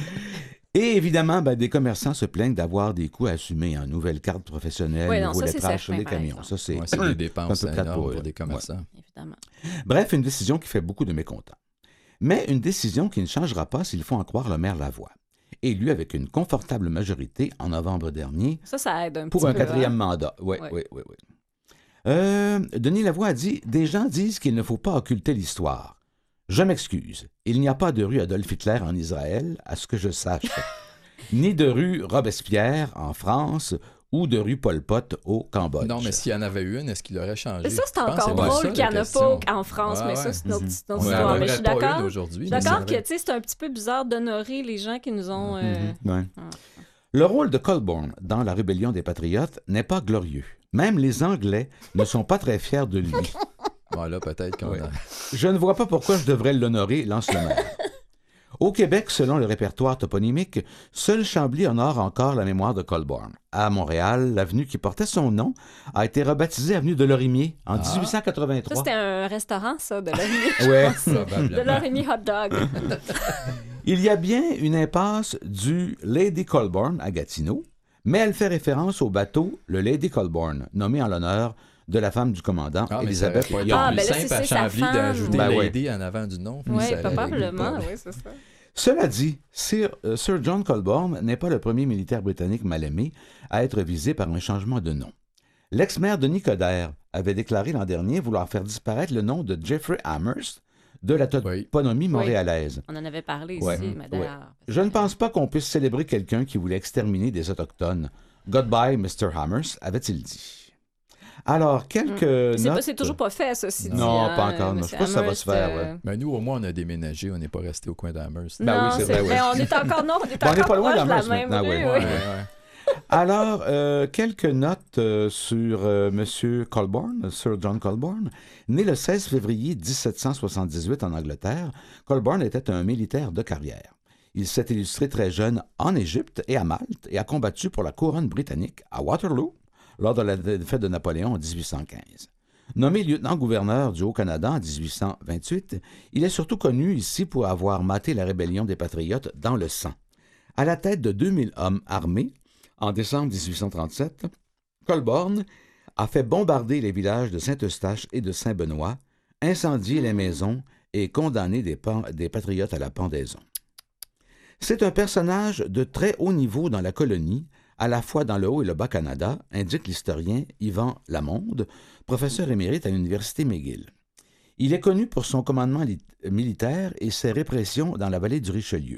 Et évidemment, ben, des commerçants se plaignent d'avoir des coûts à assumer en nouvelles cartes professionnelles, oui, non, nouveaux ça, lettrages sur certain, les camions. Ça, c'est, ouais, c'est des dépenses un peu plate énormes pour, pour eux. des commerçants. Ouais. Évidemment. Bref, une décision qui fait beaucoup de mécontents. Mais une décision qui ne changera pas s'il faut en croire le maire Lavoie, élu avec une confortable majorité en novembre dernier ça, ça aide un pour petit un peu, quatrième hein? mandat. Oui, ouais. oui, oui, oui. Euh, Denis Lavoie a dit « Des gens disent qu'il ne faut pas occulter l'histoire. Je m'excuse. Il n'y a pas de rue Adolf Hitler en Israël, à ce que je sache, ni de rue Robespierre en France ou de rue Pol Pot au Cambodge. » Non, mais s'il y en avait eu une, est-ce qu'il aurait changé? Ça, c'est encore drôle qu'il n'y en a pas en France, ouais, mais ça, c'est notre, mm-hmm. notre histoire. Mais je suis d'accord, je suis d'accord que c'est un petit peu bizarre d'honorer les gens qui nous ont... Euh... Mm-hmm. Ouais. Ah. Le rôle de Colborne dans la rébellion des Patriotes n'est pas glorieux. Même les Anglais ne sont pas très fiers de lui. Bon, là, peut-être qu'on oui. a... Je ne vois pas pourquoi je devrais l'honorer, lance le maire. Au Québec, selon le répertoire toponymique, seul Chambly honore encore la mémoire de Colborne. À Montréal, l'avenue qui portait son nom a été rebaptisée avenue de Lorimier en ah. dix-huit cent quatre-vingt-trois. Ça, c'était un restaurant, ça, de Lorimier. Oui, de Lorimier Hot Dog. Il y a bien une impasse du Lady Colborne à Gatineau, mais elle fait référence au bateau, le Lady Colborne, nommé en l'honneur de la femme du commandant, ah, Élisabeth Young. Ah, plus ben là, simple c'est, à c'est Chambly d'ajouter ben Lady oui. en avant du nom. Oui, probablement, oui, c'est ça. Cela dit, Sir, euh, Sir John Colborne n'est pas le premier militaire britannique mal aimé à être visé par un changement de nom. L'ex-maire Denis Coderre avait déclaré l'an dernier vouloir faire disparaître le nom de Jeffrey Amherst de la toponymie oui. montréalaise. Oui. On en avait parlé ouais. ici, madame. Ouais. Je ne pense pas qu'on puisse célébrer quelqu'un qui voulait exterminer des Autochtones. Goodbye, mister Amherst, avait-il dit. Alors, quelques mmh. c'est, notes... pas, c'est toujours pas fait, ceci dit. Non, hein, pas encore. Je sais pas si ça va se faire. Ouais. Mais nous, au moins, on a déménagé. On n'est pas resté au coin d'Amherst. Ben non, oui, c'est, c'est vrai. Ouais. On est encore, non, on est encore on est pas loin d'Amherst la même maintenant. Rue, oui. Oui. Ouais, ouais. Alors, euh, quelques notes euh, sur euh, M. Colborne, Sir John Colborne. Né le seize février dix-sept cent soixante-dix-huit en Angleterre, Colborne était un militaire de carrière. Il s'est illustré très jeune en Égypte et à Malte et a combattu pour la couronne britannique à Waterloo lors de la défaite de Napoléon en dix-huit cent quinze. Nommé lieutenant-gouverneur du Haut-Canada en dix-huit cent vingt-huit, il est surtout connu ici pour avoir maté la rébellion des Patriotes dans le sang. À la tête de deux mille hommes armés, en décembre dix-huit cent trente-sept, Colborne a fait bombarder les villages de Saint-Eustache et de Saint-Benoît, incendier les maisons et condamner des, pan- des Patriotes à la pendaison. C'est un personnage de très haut niveau dans la colonie, à la fois dans le Haut et le Bas-Canada, indique l'historien Yvan Lamonde, professeur émérite à l'Université McGill. Il est connu pour son commandement li- militaire et ses répressions dans la vallée du Richelieu.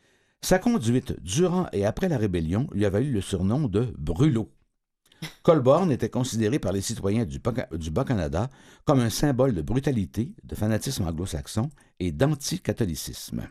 Sa conduite durant et après la rébellion lui a valu le surnom de « Brûlot ». Colborne était considéré par les citoyens du, du Bas-Canada comme un symbole de brutalité, de fanatisme anglo-saxon et d'anticatholicisme.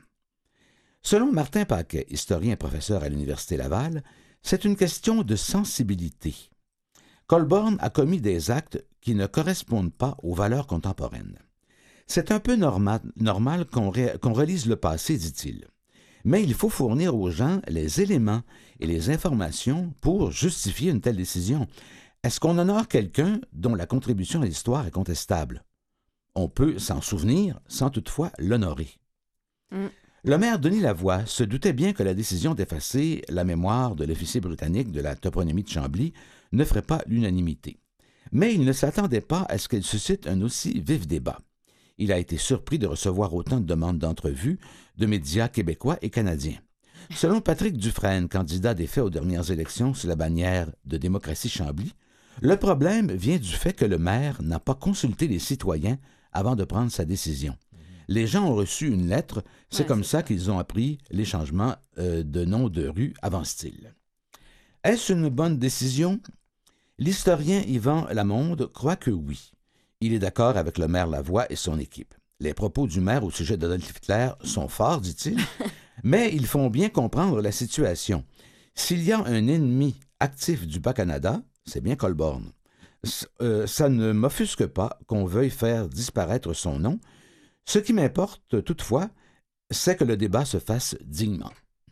Selon Martin Paquet, historien et professeur à l'Université Laval, c'est une question de sensibilité. Colborne a commis des actes qui ne correspondent pas aux valeurs contemporaines. C'est un peu normal, normal qu'on, ré, qu'on relise le passé, dit-il. Mais il faut fournir aux gens les éléments et les informations pour justifier une telle décision. Est-ce qu'on honore quelqu'un dont la contribution à l'histoire est contestable? On peut s'en souvenir sans toutefois l'honorer. Mm. Le maire Denis Lavoie se doutait bien que la décision d'effacer la mémoire de l'officier britannique de la toponymie de Chambly ne ferait pas l'unanimité. Mais il ne s'attendait pas à ce qu'elle suscite un aussi vif débat. Il a été surpris de recevoir autant de demandes d'entrevues de médias québécois et canadiens. Selon Patrick Dufresne, candidat des faits aux dernières élections sous la bannière de Démocratie Chambly, le problème vient du fait que le maire n'a pas consulté les citoyens avant de prendre sa décision. Les gens ont reçu une lettre, c'est ouais, comme c'est ça, ça qu'ils ont appris les changements euh, de nom de rue, avance-t-il. Est-ce une bonne décision? L'historien Yvan Lamonde croit que oui. Il est d'accord avec le maire Lavoie et son équipe. Les propos du maire au sujet d'Adolf Hitler sont forts, dit-il, mais ils font bien comprendre la situation. S'il y a un ennemi actif du Bas-Canada, c'est bien Colborne. C- euh, ça ne m'offusque pas qu'on veuille faire disparaître son nom. Ce qui m'importe, toutefois, c'est que le débat se fasse dignement.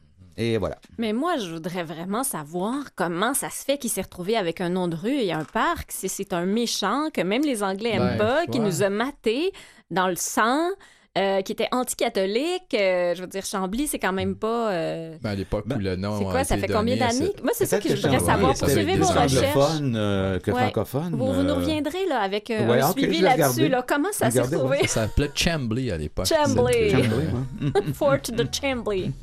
Et voilà. Mais moi, je voudrais vraiment savoir comment ça se fait qu'il s'est retrouvé avec un nom de rue et un parc. C'est, c'est un méchant que même les Anglais n'aiment ben, pas, ouais. qui nous a matés dans le sang, euh, qui était anti-catholique. Euh, je veux dire, Chambly, c'est quand même pas... Euh... Ben, à l'époque ben, où le nom c'est quoi, a ça été fait combien d'années? C'est... Moi, c'est ça que, que je voudrais ouais, savoir. Poursuivez vos recherches. Anglophones euh, que ouais. francophones. Vous, vous nous reviendrez là, avec euh, ouais, un okay, suivi là-dessus. Là. Comment ça Regardez, s'est retrouvé? Ouais. Ça s'appelait Chambly à l'époque. Chambly. Chambly ouais. Fort de Chambly.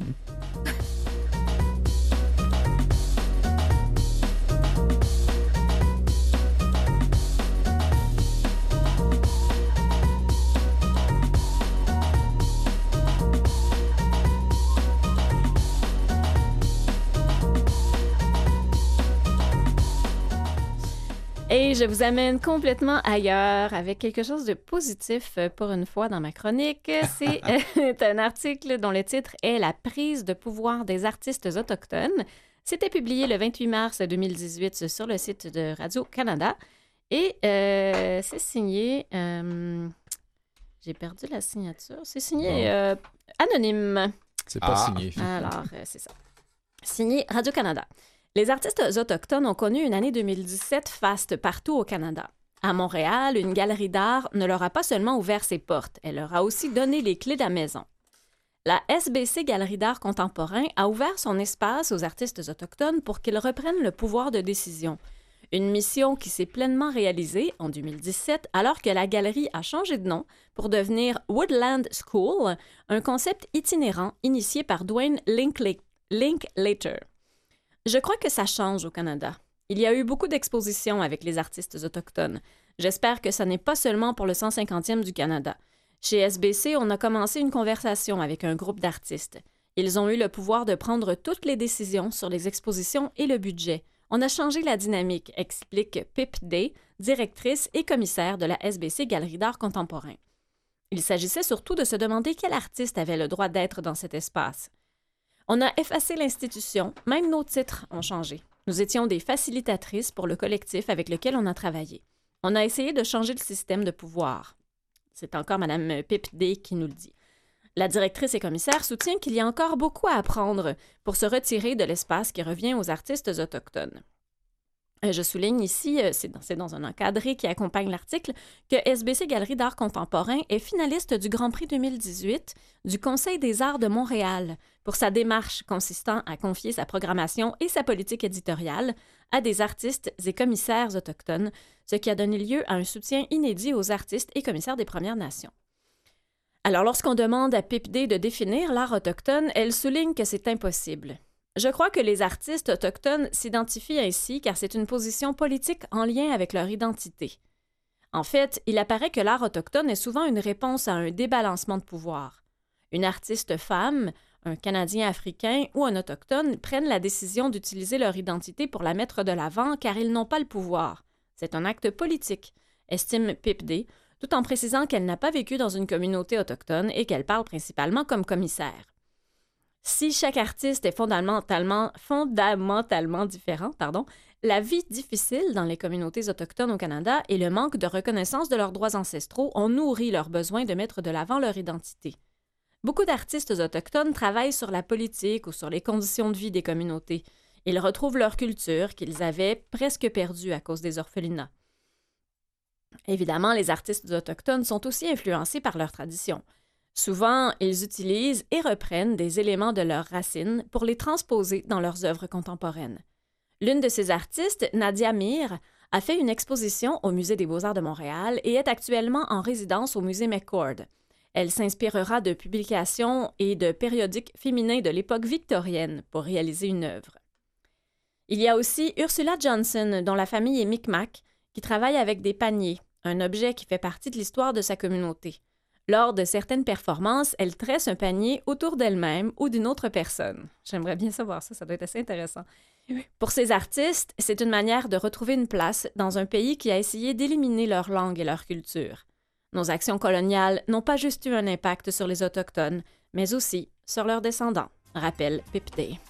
Et je vous amène complètement ailleurs avec quelque chose de positif pour une fois dans ma chronique. C'est un article dont le titre est « La prise de pouvoir des artistes autochtones ». C'était publié le vingt-huit mars deux mille dix-huit sur le site de Radio-Canada. Et euh, c'est signé... Euh, j'ai perdu la signature. C'est signé euh, anonyme. C'est pas Ah. signé. Alors, euh, c'est ça. Signé Radio-Canada. Les artistes autochtones ont connu une année deux mille dix-sept faste partout au Canada. À Montréal, une galerie d'art ne leur a pas seulement ouvert ses portes, elle leur a aussi donné les clés de la maison. La S B C Galerie d'art contemporain a ouvert son espace aux artistes autochtones pour qu'ils reprennent le pouvoir de décision. Une mission qui s'est pleinement réalisée en deux mille dix-sept alors que la galerie a changé de nom pour devenir Woodland School, un concept itinérant initié par Dwayne Linkla- Linklater. Je crois que ça change au Canada. Il y a eu beaucoup d'expositions avec les artistes autochtones. J'espère que ce n'est pas seulement pour le cent cinquantième du Canada. Chez S B C, on a commencé une conversation avec un groupe d'artistes. Ils ont eu le pouvoir de prendre toutes les décisions sur les expositions et le budget. On a changé la dynamique, explique Pip Day, directrice et commissaire de la S B C Galerie d'art contemporain. Il s'agissait surtout de se demander quel artiste avait le droit d'être dans cet espace. On a effacé l'institution, même nos titres ont changé. Nous étions des facilitatrices pour le collectif avec lequel on a travaillé. On a essayé de changer le système de pouvoir. C'est encore Mme Pip Day qui nous le dit. La directrice et commissaire soutient qu'il y a encore beaucoup à apprendre pour se retirer de l'espace qui revient aux artistes autochtones. Je souligne ici, c'est dans, c'est dans un encadré qui accompagne l'article, que S B C Galerie d'art contemporain est finaliste du Grand Prix deux mille dix-huit du Conseil des arts de Montréal pour sa démarche consistant à confier sa programmation et sa politique éditoriale à des artistes et commissaires autochtones, ce qui a donné lieu à un soutien inédit aux artistes et commissaires des Premières Nations. Alors, lorsqu'on demande à Pip Day de définir l'art autochtone, elle souligne que c'est impossible. Je crois que les artistes autochtones s'identifient ainsi car c'est une position politique en lien avec leur identité. En fait, il apparaît que l'art autochtone est souvent une réponse à un débalancement de pouvoir. Une artiste femme, un Canadien africain ou un autochtone prennent la décision d'utiliser leur identité pour la mettre de l'avant car ils n'ont pas le pouvoir. C'est un acte politique, estime Pip Day, tout en précisant qu'elle n'a pas vécu dans une communauté autochtone et qu'elle parle principalement comme commissaire. Si chaque artiste est fondamentalement, fondamentalement différent, pardon, la vie difficile dans les communautés autochtones au Canada et le manque de reconnaissance de leurs droits ancestraux ont nourri leur besoin de mettre de l'avant leur identité. Beaucoup d'artistes autochtones travaillent sur la politique ou sur les conditions de vie des communautés. Ils retrouvent leur culture qu'ils avaient presque perdue à cause des orphelinats. Évidemment, les artistes autochtones sont aussi influencés par leurs traditions. Souvent, ils utilisent et reprennent des éléments de leurs racines pour les transposer dans leurs œuvres contemporaines. L'une de ces artistes, Nadia Mir, a fait une exposition au Musée des Beaux-Arts de Montréal et est actuellement en résidence au Musée McCord. Elle s'inspirera de publications et de périodiques féminins de l'époque victorienne pour réaliser une œuvre. Il y a aussi Ursula Johnson, dont la famille est Micmac, qui travaille avec des paniers, un objet qui fait partie de l'histoire de sa communauté. Lors de certaines performances, elle tresse un panier autour d'elle-même ou d'une autre personne. J'aimerais bien savoir ça, ça doit être assez intéressant. Pour ces artistes, c'est une manière de retrouver une place dans un pays qui a essayé d'éliminer leur langue et leur culture. Nos actions coloniales n'ont pas juste eu un impact sur les Autochtones, mais aussi sur leurs descendants, rappelle Pip Day.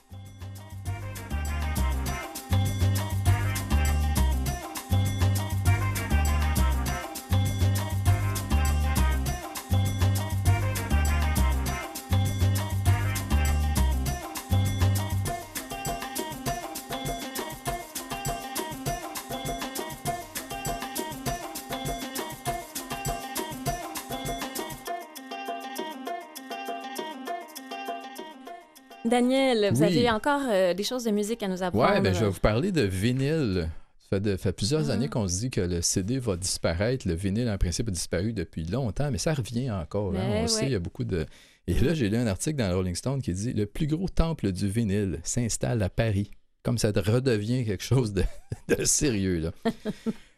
Daniel, vous oui. avez encore euh, des choses de musique à nous apprendre. Oui, ben, je vais vous parler de vinyle. Ça fait, de, ça fait plusieurs mmh. années qu'on se dit que le C D va disparaître. Le vinyle, en principe, a disparu depuis longtemps, mais ça revient encore. Hein. On ouais. sait, il y a beaucoup de... Et là, j'ai lu un article dans le Rolling Stone qui dit « Le plus gros temple du vinyle s'installe à Paris ». Comme ça redevient quelque chose de, de sérieux, là.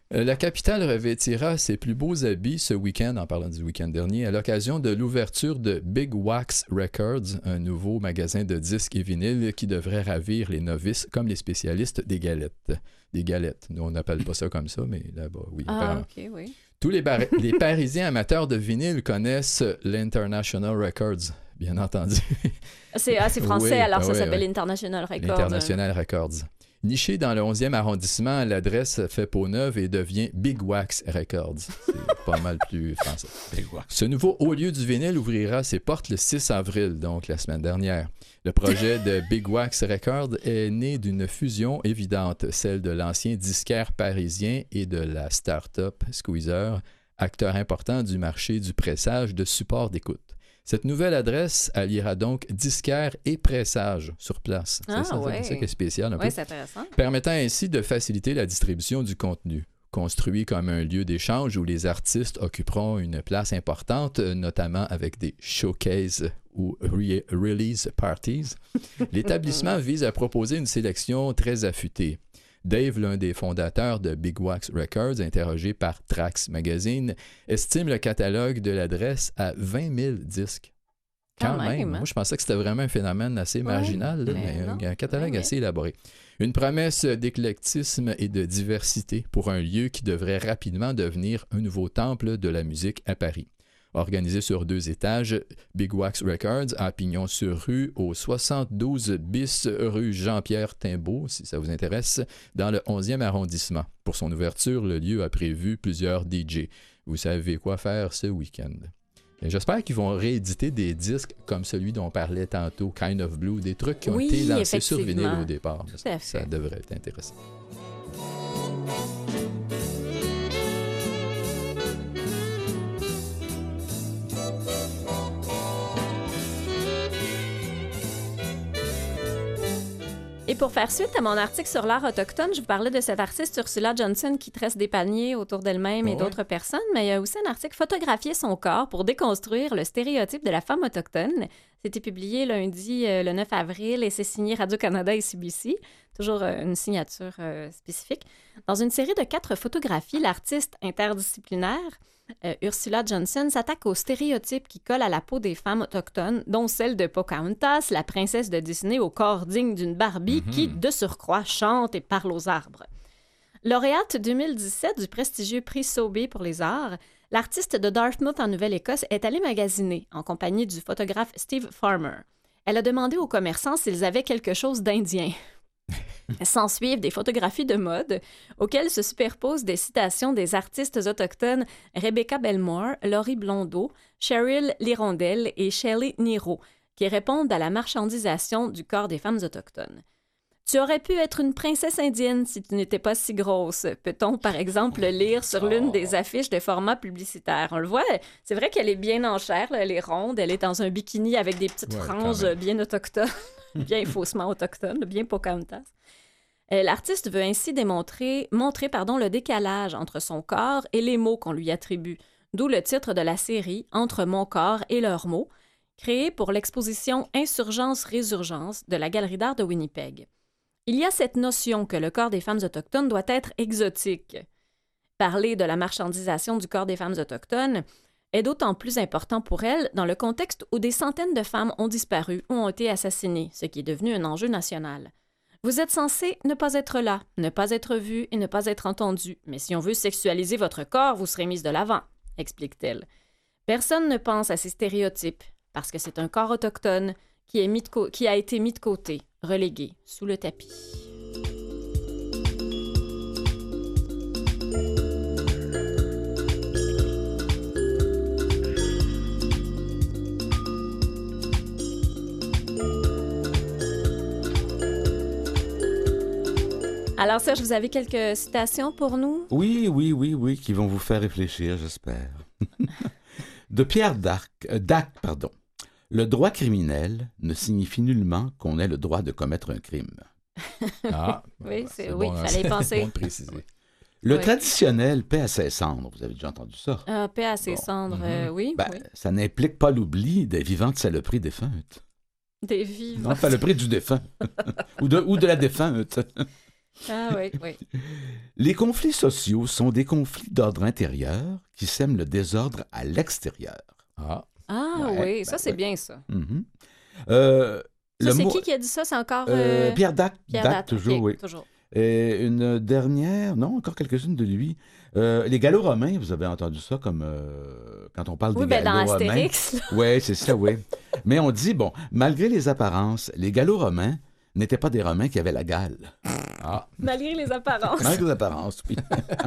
La capitale revêtira ses plus beaux habits ce week-end, en parlant du week-end dernier, à l'occasion de l'ouverture de Big Wax Records, un nouveau magasin de disques et vinyles qui devrait ravir les novices comme les spécialistes des galettes. Des galettes. Nous, on n'appelle pas ça comme ça, mais là-bas, oui. Ah, OK, oui. Tous les, bar- les Parisiens amateurs de vinyle connaissent l'International Records, bien entendu. C'est, ah, c'est français, oui, alors ben ça oui, s'appelle oui. International Records. L'International Records. Niché dans le onzième arrondissement, l'adresse fait peau neuve et devient Big Wax Records. C'est pas mal plus français. Big Wax. Ce nouveau haut lieu du vinyle ouvrira ses portes le six avril, donc la semaine dernière. Le projet de Big Wax Records est né d'une fusion évidente, celle de l'ancien disquaire parisien et de la start-up Squeezer, acteur important du marché du pressage de supports d'écoute. Cette nouvelle adresse alliera donc disquaire et pressage sur place. Ah, c'est ça, ouais. c'est ça qui est spécial un Oui, peu. c'est intéressant. Permettant ainsi de faciliter la distribution du contenu. Construit comme un lieu d'échange où les artistes occuperont une place importante, notamment avec des showcases ou re- release parties, l'établissement vise à proposer une sélection très affûtée. Dave, l'un des fondateurs de Big Wax Records, interrogé par Trax Magazine, estime le catalogue de l'adresse à vingt mille disques. Quand, Quand même. même. Moi, je pensais que c'était vraiment un phénomène assez Ouais, marginal, là, mais mais non. un catalogue Ouais, assez élaboré. Une promesse d'éclectisme et de diversité pour un lieu qui devrait rapidement devenir un nouveau temple de la musique à Paris. Organisé sur deux étages, Big Wax Records a pignon sur rue au soixante-douze bis rue Jean-Pierre Timbaud, si ça vous intéresse, dans le onzième arrondissement. Pour son ouverture, le lieu a prévu plusieurs D J. Vous savez quoi faire ce week-end. Et j'espère qu'ils vont rééditer des disques comme celui dont on parlait tantôt, Kind of Blue, des trucs qui ont Oui, été lancés sur vinyle effectivement. au départ. Tout à fait. Ça devrait être intéressant. Et pour faire suite à mon article sur l'art autochtone, je vous parlais de cette artiste Ursula Johnson qui tresse des paniers autour d'elle-même et Ouais. d'autres personnes, mais il y a aussi un article Photographier son corps pour déconstruire le stéréotype de la femme autochtone. C'était publié lundi, euh, le neuf avril, et c'est signé Radio-Canada et C B C. Toujours euh, une signature euh, spécifique. Dans une série de quatre photographies, l'artiste interdisciplinaire Euh, Ursula Johnson s'attaque aux stéréotypes qui collent à la peau des femmes autochtones, dont celle de Pocahontas, la princesse de Disney au corps digne d'une Barbie Mhm. qui, de surcroît, chante et parle aux arbres. Lauréate deux mille dix-sept du prestigieux prix Sobe pour les arts, l'artiste de Dartmouth en Nouvelle-Écosse est allée magasiner en compagnie du photographe Steve Farmer. Elle a demandé aux commerçants s'ils avaient quelque chose d'indien. S'ensuivent des photographies de mode auxquelles se superposent des citations des artistes autochtones Rebecca Belmore, Laurie Blondeau, Cheryl Lirondelle et Shelley Niro, qui répondent à la marchandisation du corps des femmes autochtones. Tu aurais pu être une princesse indienne si tu n'étais pas si grosse. Peut-on, par exemple, lire sur l'une des affiches de format publicitaire? On le voit, c'est vrai qu'elle est bien en chair, là, elle est ronde, elle est dans un bikini avec des petites Ouais, franges quand même. bien autochtones, bien faussement autochtones, bien Pocahontas. Euh, L'artiste veut ainsi démontrer, montrer pardon, le décalage entre son corps et les mots qu'on lui attribue, d'où le titre de la série « Entre mon corps et leurs mots », créée pour l'exposition « Insurgence-Résurgence » de la Galerie d'art de Winnipeg. Il y a cette notion que le corps des femmes autochtones doit être exotique. Parler de la marchandisation du corps des femmes autochtones est d'autant plus important pour elles dans le contexte où des centaines de femmes ont disparu ou ont été assassinées, ce qui est devenu un enjeu national. Vous êtes censé ne pas être là, ne pas être vu et ne pas être entendu, mais si on veut sexualiser votre corps, vous serez mise de l'avant, explique-t-elle. Personne ne pense à ces stéréotypes, parce que c'est un corps autochtone qui, est mis de co- qui a été mis de côté, relégué, sous le tapis. Alors Serge, vous avez quelques citations pour nous? Oui, oui, oui, oui, qui vont vous faire réfléchir, j'espère. De Pierre Dac, euh, Dac, pardon. Le droit criminel ne signifie nullement qu'on ait le droit de commettre un crime. Ah, Oui, bah, c'est- oui, bon, hein, fallait y c'est penser. bon de préciser. Le Oui. traditionnel paix à ses cendres, vous avez déjà entendu ça? Ah, paix à ses Bon. cendres, euh, oui, Ben, oui. ça n'implique pas l'oubli des vivantes saloperies défuntes. Des vivants. Enfin, le prix du défunt. ou, de, ou de la défunte. Ah oui, oui. Les conflits sociaux sont des conflits d'ordre intérieur qui sèment le désordre à l'extérieur. Ah, ah ouais, oui, ça, ben, c'est ouais. bien, ça. Mm-hmm. Euh, ça, c'est mot... qui qui a dit ça? C'est encore... Euh, Pierre Dac. Pierre Dac, Dac, toujours, okay, oui. Toujours. Et une dernière, non, encore quelques-unes de lui. Euh, les Gallo-Romains, vous avez entendu ça comme euh, quand on parle oui, des ben Gallo-Romains. Oui, dans Astérix. Oui, c'est ça, oui. Mais on dit, bon, malgré les apparences, les Gallo-Romains n'étaient pas des Romains qui avaient la Galle. Ah. Malgré les apparences. Malgré les apparences, oui.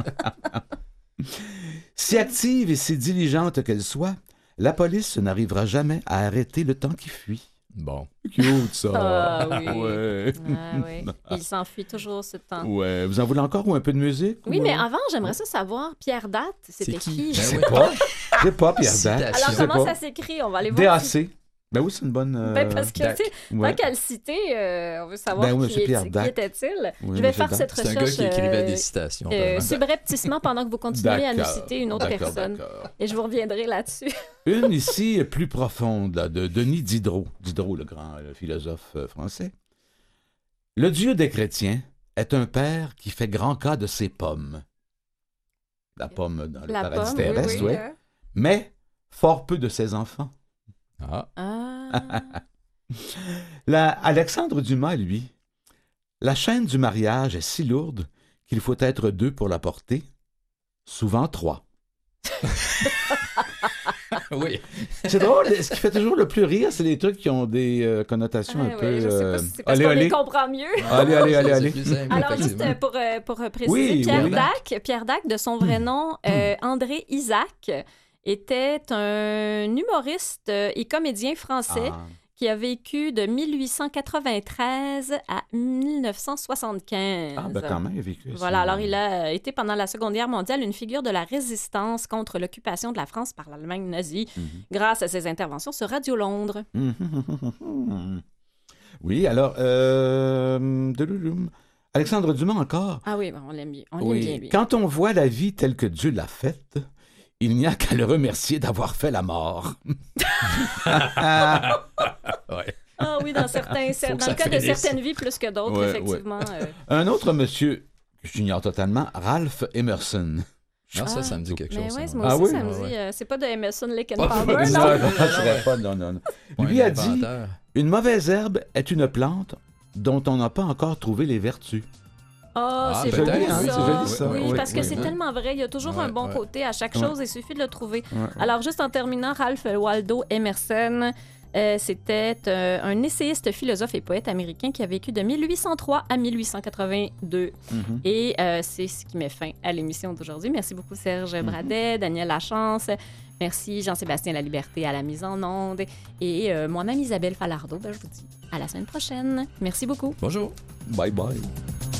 Si active et si diligente qu'elle soit, la police n'arrivera jamais à arrêter le temps qui fuit. Bon. Cute, ça. Ah oui. Ouais. Ah, oui. Il s'enfuit toujours ce temps. Ouais. Vous en voulez encore ou un peu de musique? Oui, ou... mais avant, j'aimerais ça savoir, Pierre Dac, c'était c'est qui? qui? Je sais pas. Je sais pas, Pierre Dac. Alors, comment pas. ça s'écrit? On va aller voir. D A C. Ben oui, c'est une bonne... Euh... Ben parce que, tu sais, ouais. tant qu'à le citer, euh, on veut savoir ben oui, qui, est, Pierre qui Dac. était-il. Oui, je vais faire Dac. cette recherche... C'est un gars qui écrivait euh, des citations. Euh, subrepticement pendant que vous continuez à nous citer une autre d'accord, personne. D'accord. Et je vous reviendrai là-dessus. Une ici plus profonde, là, de Denis Diderot. Diderot, le grand euh, philosophe euh, français. Le Dieu des chrétiens est un père qui fait grand cas de ses pommes. La pomme dans le La paradis pomme, terrestre, oui, oui, ouais. hein. Mais fort peu de ses enfants. Ah. ah. La Alexandre Dumas, lui, la chaîne du mariage est si lourde qu'il faut être deux pour la porter, souvent trois. Oui. C'est drôle, ce qui fait toujours le plus rire, c'est les trucs qui ont des euh, connotations ah, un oui, peu... Je sais pas si c'est parce allez, qu'on allez. les comprend mieux. Allez, allez, allez, allez. Simple, Alors, juste euh, pour, euh, pour préciser, oui, Pierre oui. Dac, Pierre Dac, de son vrai nom, euh, André Isaac, était un humoriste et comédien français Ah. qui a vécu de mille huit cent quatre-vingt-treize à mille neuf cent soixante-quinze. Ah, ben quand même, il a vécu. Voilà, alors il a été pendant la Seconde Guerre mondiale une figure de la résistance contre l'occupation de la France par l'Allemagne nazie, mm-hmm. grâce à ses interventions sur Radio Londres. Oui, alors, euh... Alexandre Dumas encore. Ah oui, on l'aime bien, on l'aime oui. bien, lui. Quand on voit la vie telle que Dieu l'a faite, il n'y a qu'à le remercier d'avoir fait la mort. Ouais. Ah oui, dans certains, dans le cas de certaines vies plus que d'autres, ouais, effectivement. Ouais. Euh... Un autre monsieur, que j'ignore totalement, Ralph Emerson. Non, ah, ça, ça me dit quelque mais chose. Ouais, ça. moi ah, aussi, oui? ça me ah, dit... ouais. Euh, c'est pas de Emerson, Lake and Palmer, Palmer, non? non? Non, non, pas, non, non, non. Lui a dit, une mauvaise herbe est une plante dont on n'a pas encore trouvé les vertus. Oh, ah, c'est joli, joli, hein, ça. c'est joli, ça. Oui, oui, parce que oui, c'est oui. tellement vrai. Il y a toujours ouais, un bon ouais. côté à chaque ouais. chose. Il suffit de le trouver. Ouais, ouais. Alors, juste en terminant, Ralph Waldo Emerson, euh, c'était euh, un essayiste, philosophe et poète américain qui a vécu de mille huit cent trois à mille huit cent quatre-vingt-deux. Mm-hmm. Et euh, c'est ce qui met fin à l'émission d'aujourd'hui. Merci beaucoup, Serge Bradet, mm-hmm. Daniel Lachance. Merci, Jean-Sébastien Laliberté à la mise en onde. Et euh, moi-même, Isabelle Falardeau. Ben, je vous dis à la semaine prochaine. Merci beaucoup. Bonjour. Bye bye.